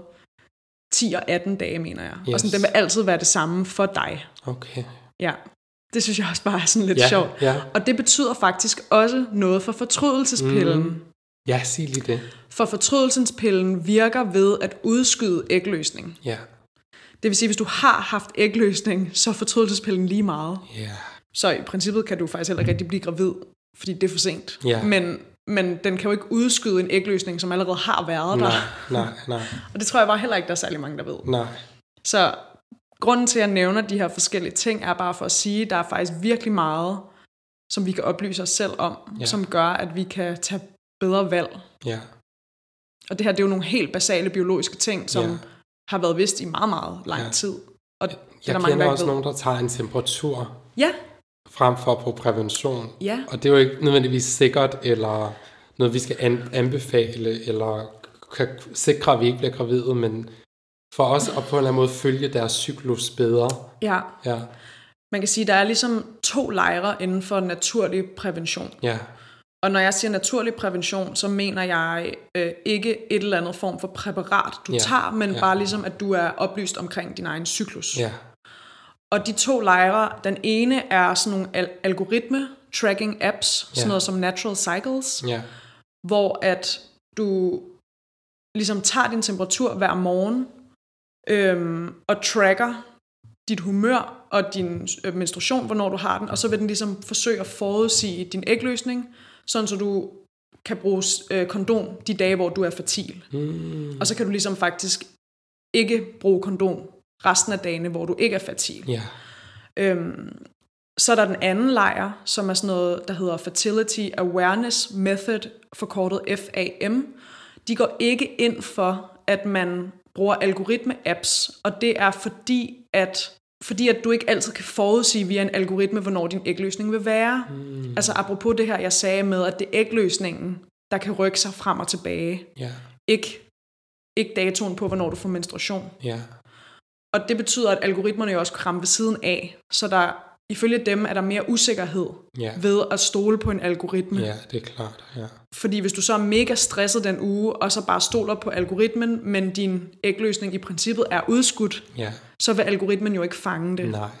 ti og atten dage, mener jeg. Yes. Og sådan, den vil altid være det samme for dig. Okay. Ja. Det synes jeg også bare er sådan lidt Ja, sjovt. ja. Og det betyder faktisk også noget for fortrydelsespillen. Mm. Ja, sig lige det. For fortrydelsespillen virker ved at udskyde ægløsning. Ja. Det vil sige, hvis du har haft ægløsning, så er fortrydelsespillen lige meget. Ja. Så i princippet kan du faktisk heller ikke rigtig blive gravid, fordi det er for sent. Ja. Men, men den kan jo ikke udskyde en ægløsning, som allerede har været der. Nej, nej, nej, Og det tror jeg bare heller ikke, der er særlig mange, der ved. nej. Så grunden til, at jeg nævner de her forskellige ting, er bare for at sige, at der er faktisk virkelig meget, som vi kan oplyse os selv om, Ja. som gør, at vi kan tage bedre valg. Ja. Og det her, det er jo nogle helt basale biologiske ting, som Ja. har været vidst i meget, meget lang Ja. tid. Og det er Jeg der mange, kender der også ikke ved. nogen, der tager en temperatur Ja, frem for på prævention. ja. Og det er jo ikke nødvendigvis sikkert, eller noget, vi skal an- anbefale, eller kan sikre, at vi ikke bliver gravide, men for os at på en eller anden måde følge deres cyklus bedre. Ja. Ja, Man kan sige, at der er ligesom to lejre inden for naturlig prævention. ja, Og når jeg siger naturlig prævention, så mener jeg øh, ikke et eller andet form for præparat, du ja. tager, men ja. bare ligesom, at du er oplyst omkring din egen cyklus. Ja. Og de to lejre, den ene er sådan nogle al- algoritme-tracking-apps, ja. sådan noget som Natural Cycles, ja. hvor at du ligesom tager din temperatur hver morgen, øhm, og tracker dit humør og din øh, menstruation, hvornår du har den, og så vil den ligesom forsøge at forudsige din ægløsning, sådan så du kan bruge øh, kondom de dage, hvor du er fertil. Mm. Og så kan du ligesom faktisk ikke bruge kondom resten af dagene, hvor du ikke er fertil. Yeah. Øhm, så er der den anden lejr, som er sådan noget, der hedder Fertility Awareness Method, forkortet F A M. De går ikke ind for, at man bruger algoritme-apps, og det er fordi, at Fordi at du ikke altid kan forudsige via en algoritme, hvornår din ægløsning vil være. Mm. Altså apropos det her, jeg sagde med, at det er ægløsningen, der kan rykke sig frem og tilbage. Yeah. Ik, ikke datoen på, hvornår du får menstruation. Yeah. Og det betyder, at algoritmerne jo også kan ramme ved siden af. Så der, ifølge dem er der mere usikkerhed yeah. ved at stole på en algoritme. Ja, det er klart. Ja. Fordi hvis du så er mega stresset den uge, og så bare stoler på algoritmen, men din ægløsning i princippet er udskudt, yeah. så vil algoritmen jo ikke fange det. Nej.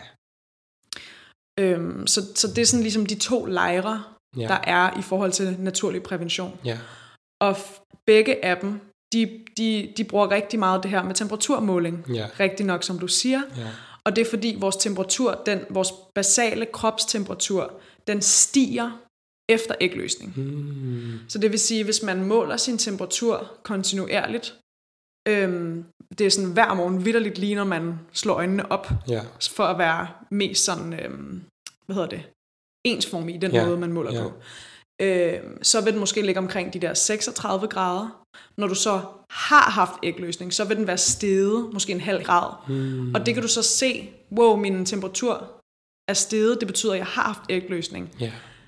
Øhm, så, så det er sådan ligesom de to lejre, yeah. der er i forhold til naturlig prævention. Yeah. Og f- begge af dem, de, de, de bruger rigtig meget det her med temperaturmåling. Yeah. Rigtig nok, som du siger. Yeah. Og det er fordi vores temperatur, den, vores basale kropstemperatur, den stiger efter ægløsning. Mm. Så det vil sige, hvis man måler sin temperatur kontinuerligt, øhm, det er sådan hver morgen vitterligt lige, når man slår øjnene op, yeah. for at være mest sådan, øhm, hvad hedder det, ensformig i den yeah. måde, man måler yeah. på. Øhm, så vil den måske ligge omkring de der seksogtredive grader. Når du så har haft ægløsning, så vil den være steget, måske en halv grad. Mm. Og det kan du så se, wow, min temperatur er steget, det betyder, at jeg har haft ægløsning. Yeah.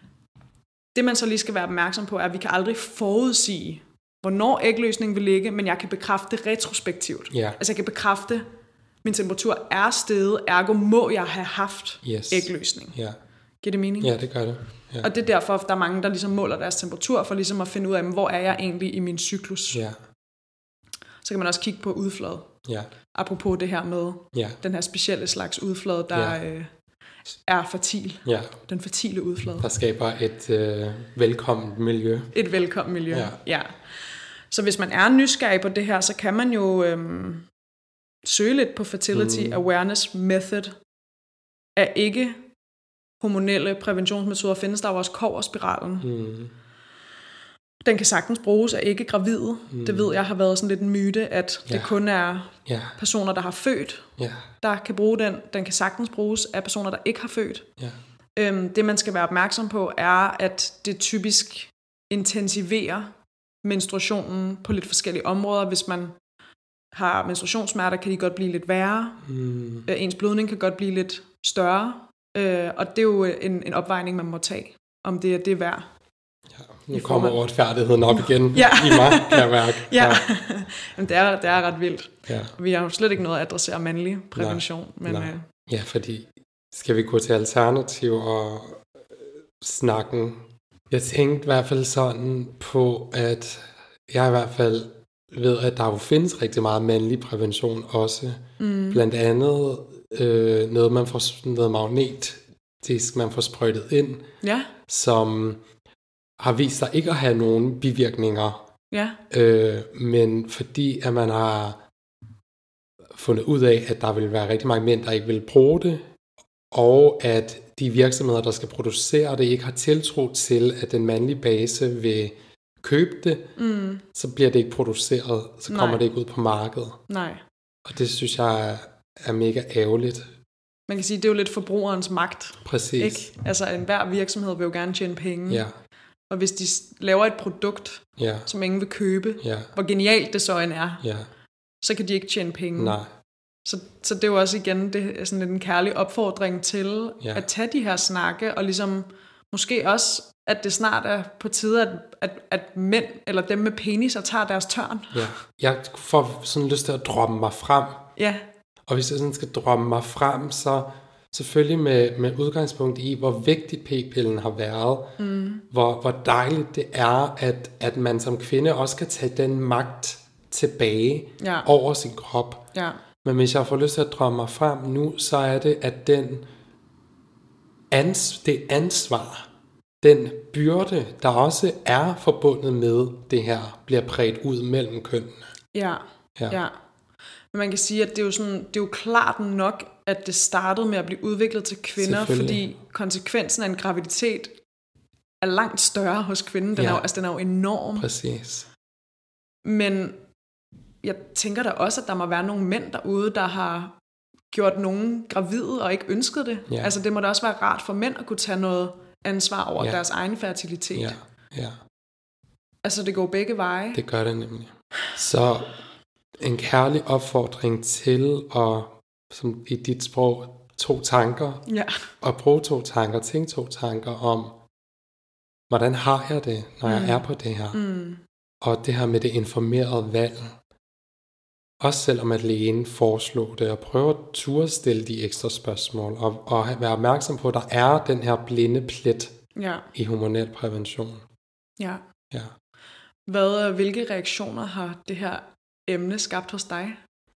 Det man så lige skal være opmærksom på, er, at vi kan aldrig forudsige, hvornår ægløsningen vil ligge, men jeg kan bekræfte det retrospektivt. Yeah. Altså jeg kan bekræfte, at min temperatur er steget, ergo må jeg have haft yes. ægløsning. Yeah. Giver det mening? Ja, det gør det. Yeah. Og det er derfor, at der er mange, der ligesom måler deres temperatur, for ligesom at finde ud af, hvor er jeg egentlig i min cyklus. Yeah. Så kan man også kigge på udflade. Yeah. Apropos det her med yeah. den her specielle slags udflade, der yeah. øh, er fertil. Yeah. Den fertile udflade. Der skaber et øh, velkomment miljø. Et velkomment miljø, yeah. ja. Så hvis man er nysgerrig på det her, så kan man jo øhm, søge lidt på Fertility mm. Awareness Method af ikke hormonelle præventionsmetoder. Findes der jo også kobberspiralen. Mm. Den kan sagtens bruges af ikke gravide. Mm. Det ved jeg har været sådan lidt en myte, at yeah. det kun er yeah. personer, der har født, yeah. der kan bruge den. Den kan sagtens bruges af personer, der ikke har født. Yeah. Øhm, det man skal være opmærksom på, er, at det typisk intensiverer menstruationen på lidt forskellige områder. Hvis man har menstruationssmerter, kan de godt blive lidt værre. Mm. Øh, ens blødning kan godt blive lidt større. Øh, og det er jo en, en opvejning, man må tage, om det er det værd. Ja, nu kommer uretfærdigheden op igen ja. i mig, kan jeg mærke. Ja, ja. Jamen, det, er, det er ret vildt. Ja. Vi har jo slet ikke noget at adressere mandlig prævention. Nej. Men, Nej. Øh, ja, fordi skal vi gå til alternativ og snakken? Jeg tænkte i hvert fald sådan på, at jeg i hvert fald ved, at der jo findes rigtig meget mandlig prævention også. Mm. Blandt andet øh, noget, man får noget magnetisk, man får sprøjtet ind, ja. som har vist sig ikke at have nogen bivirkninger. Ja. Øh, men fordi at man har fundet ud af, at der vil være rigtig mange mænd, der ikke vil bruge det, og at de virksomheder, der skal producere det, ikke har tiltro til, at den mandlige base vil købe det, mm. så bliver det ikke produceret, så kommer Nej. det ikke ud på markedet. Nej. Og det synes jeg er, er mega ærgerligt. Man kan sige, det er jo lidt forbrugerens magt. Præcis. Ikke? Altså enhver virksomhed vil jo gerne tjene penge. Ja. Og hvis de laver et produkt, ja. som ingen vil købe, ja. hvor genialt det så end er, ja. så kan de ikke tjene penge. Nej. Så, så det er jo også igen det er sådan en kærlig opfordring til ja. at tage de her snakke, og ligesom måske også, at det snart er på tide, at, at, at mænd, eller dem med peniser, tager deres tørn. Ja. Jeg får sådan lyst til at drømme mig frem. Ja. Og hvis jeg sådan skal drømme mig frem, så selvfølgelig med, med udgangspunkt i, hvor vigtigt p-pillen har været, mm. hvor, hvor dejligt det er, at, at man som kvinde også kan tage den magt tilbage ja. over sin krop. Ja. Men hvis jeg får lyst til at drømme mig frem nu, så er det, at den ans, det ansvar, den byrde, der også er forbundet med det her, bliver bredt ud mellem kønnene. Ja, ja. ja. Men man kan sige, at det er, jo sådan, det er jo klart nok, at det startede med at blive udviklet til kvinder, fordi konsekvensen af en graviditet er langt større hos kvinden. Den, ja. er, jo, altså, den er jo enorm. Præcis. Men jeg tænker da også, at der må være nogle mænd derude, der har gjort nogen gravide og ikke ønsket det. Ja. Altså det må da også være rart for mænd at kunne tage noget ansvar over ja. deres egen fertilitet. Ja. Ja. Altså det går begge veje. Det gør det nemlig. Så en kærlig opfordring til at, som i dit sprog, to tanker. Ja. Og bruge to tanker, tænk to tanker om, hvordan har jeg det, når jeg mm. er på det her? Mm. Og det her med det informerede valg. Også selvom at lægen foreslog det, og prøve at turde stille de ekstra spørgsmål, og, og være opmærksom på, at der er den her blinde plet ja. i hormonel prævention. Ja. ja. Hvad, hvilke reaktioner har det her emne skabt hos dig?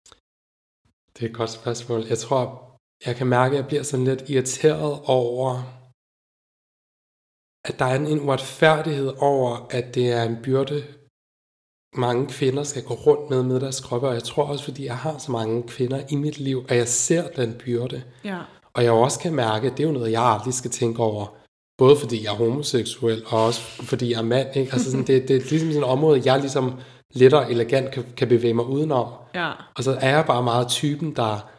Det er et godt spørgsmål. Jeg tror, jeg kan mærke, at jeg bliver sådan lidt irriteret over, at der er en uretfærdighed over, at det er en byrde, mange kvinder skal gå rundt med med deres kroppe, og jeg tror også, fordi jeg har så mange kvinder i mit liv, at jeg ser den byrde. Ja. Og jeg også kan mærke, at det er jo noget, jeg aldrig skal tænke over, både fordi jeg er homoseksuel, og også fordi jeg er mand. Ikke? Altså sådan, det, det er ligesom sådan et område, jeg ligesom let og elegant kan, kan bevæge mig udenom. Ja. Og så er jeg bare meget typen, der,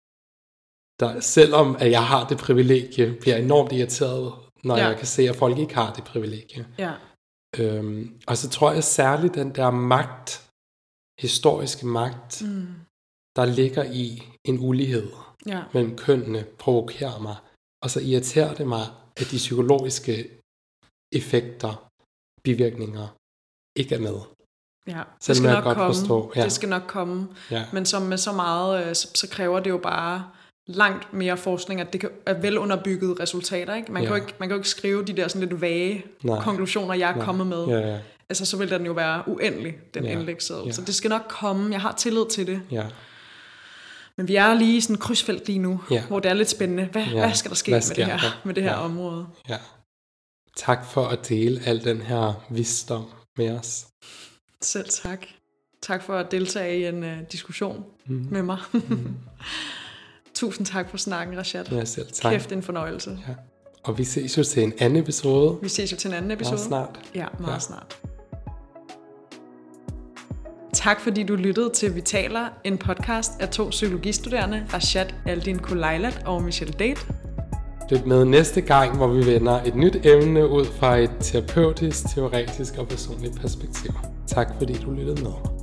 der selvom at jeg har det privilegie, bliver enormt irriteret, når ja. jeg kan se, at folk ikke har det privilegie. Ja. Øhm, og så tror jeg særligt den der magt, historiske magt, mm. der ligger i en ulighed ja. mellem kønnene, provokerer mig. Og så irriterer det mig, at de psykologiske effekter, bivirkninger, ikke er med. Ja, det skal, nok komme. Ja. det skal nok komme. Ja. Men som med så meget, så, så kræver det jo bare langt mere forskning, at det kan, er velunderbyggede resultater. Ikke? Man, ja. kan jo ikke, man kan jo ikke skrive de der sådan lidt vage Nej. konklusioner, jeg er Nej. kommet med. Ja, ja. Altså, så vil den jo være uendelig, den ja. indlægssæde. Ja. Så det skal nok komme. Jeg har tillid til det. Ja. Men vi er lige i sådan et krydsfelt lige nu, ja. hvor det er lidt spændende. Hvad, ja. hvad skal der ske med det her, med det her ja. område? Ja. Tak for at dele al den her visdom med os. Selv tak. Tak for at deltage i en uh, diskussion mm. med mig. mm. Tusind tak for snakken, Rashad. Ja, selv tak. Kæft en fornøjelse. Ja. Og vi ses jo til en anden episode. Vi ses jo til en anden episode. Meget snart. Ja, meget ja. snart. Tak fordi du lyttede til Vi Taler, en podcast af to psykologistuderende, Rashad Aldin Kulailat og Michelle Date. Lyt med næste gang, hvor vi vender et nyt emne ud fra et terapeutisk, teoretisk og personligt perspektiv. Tak fordi du lyttede med.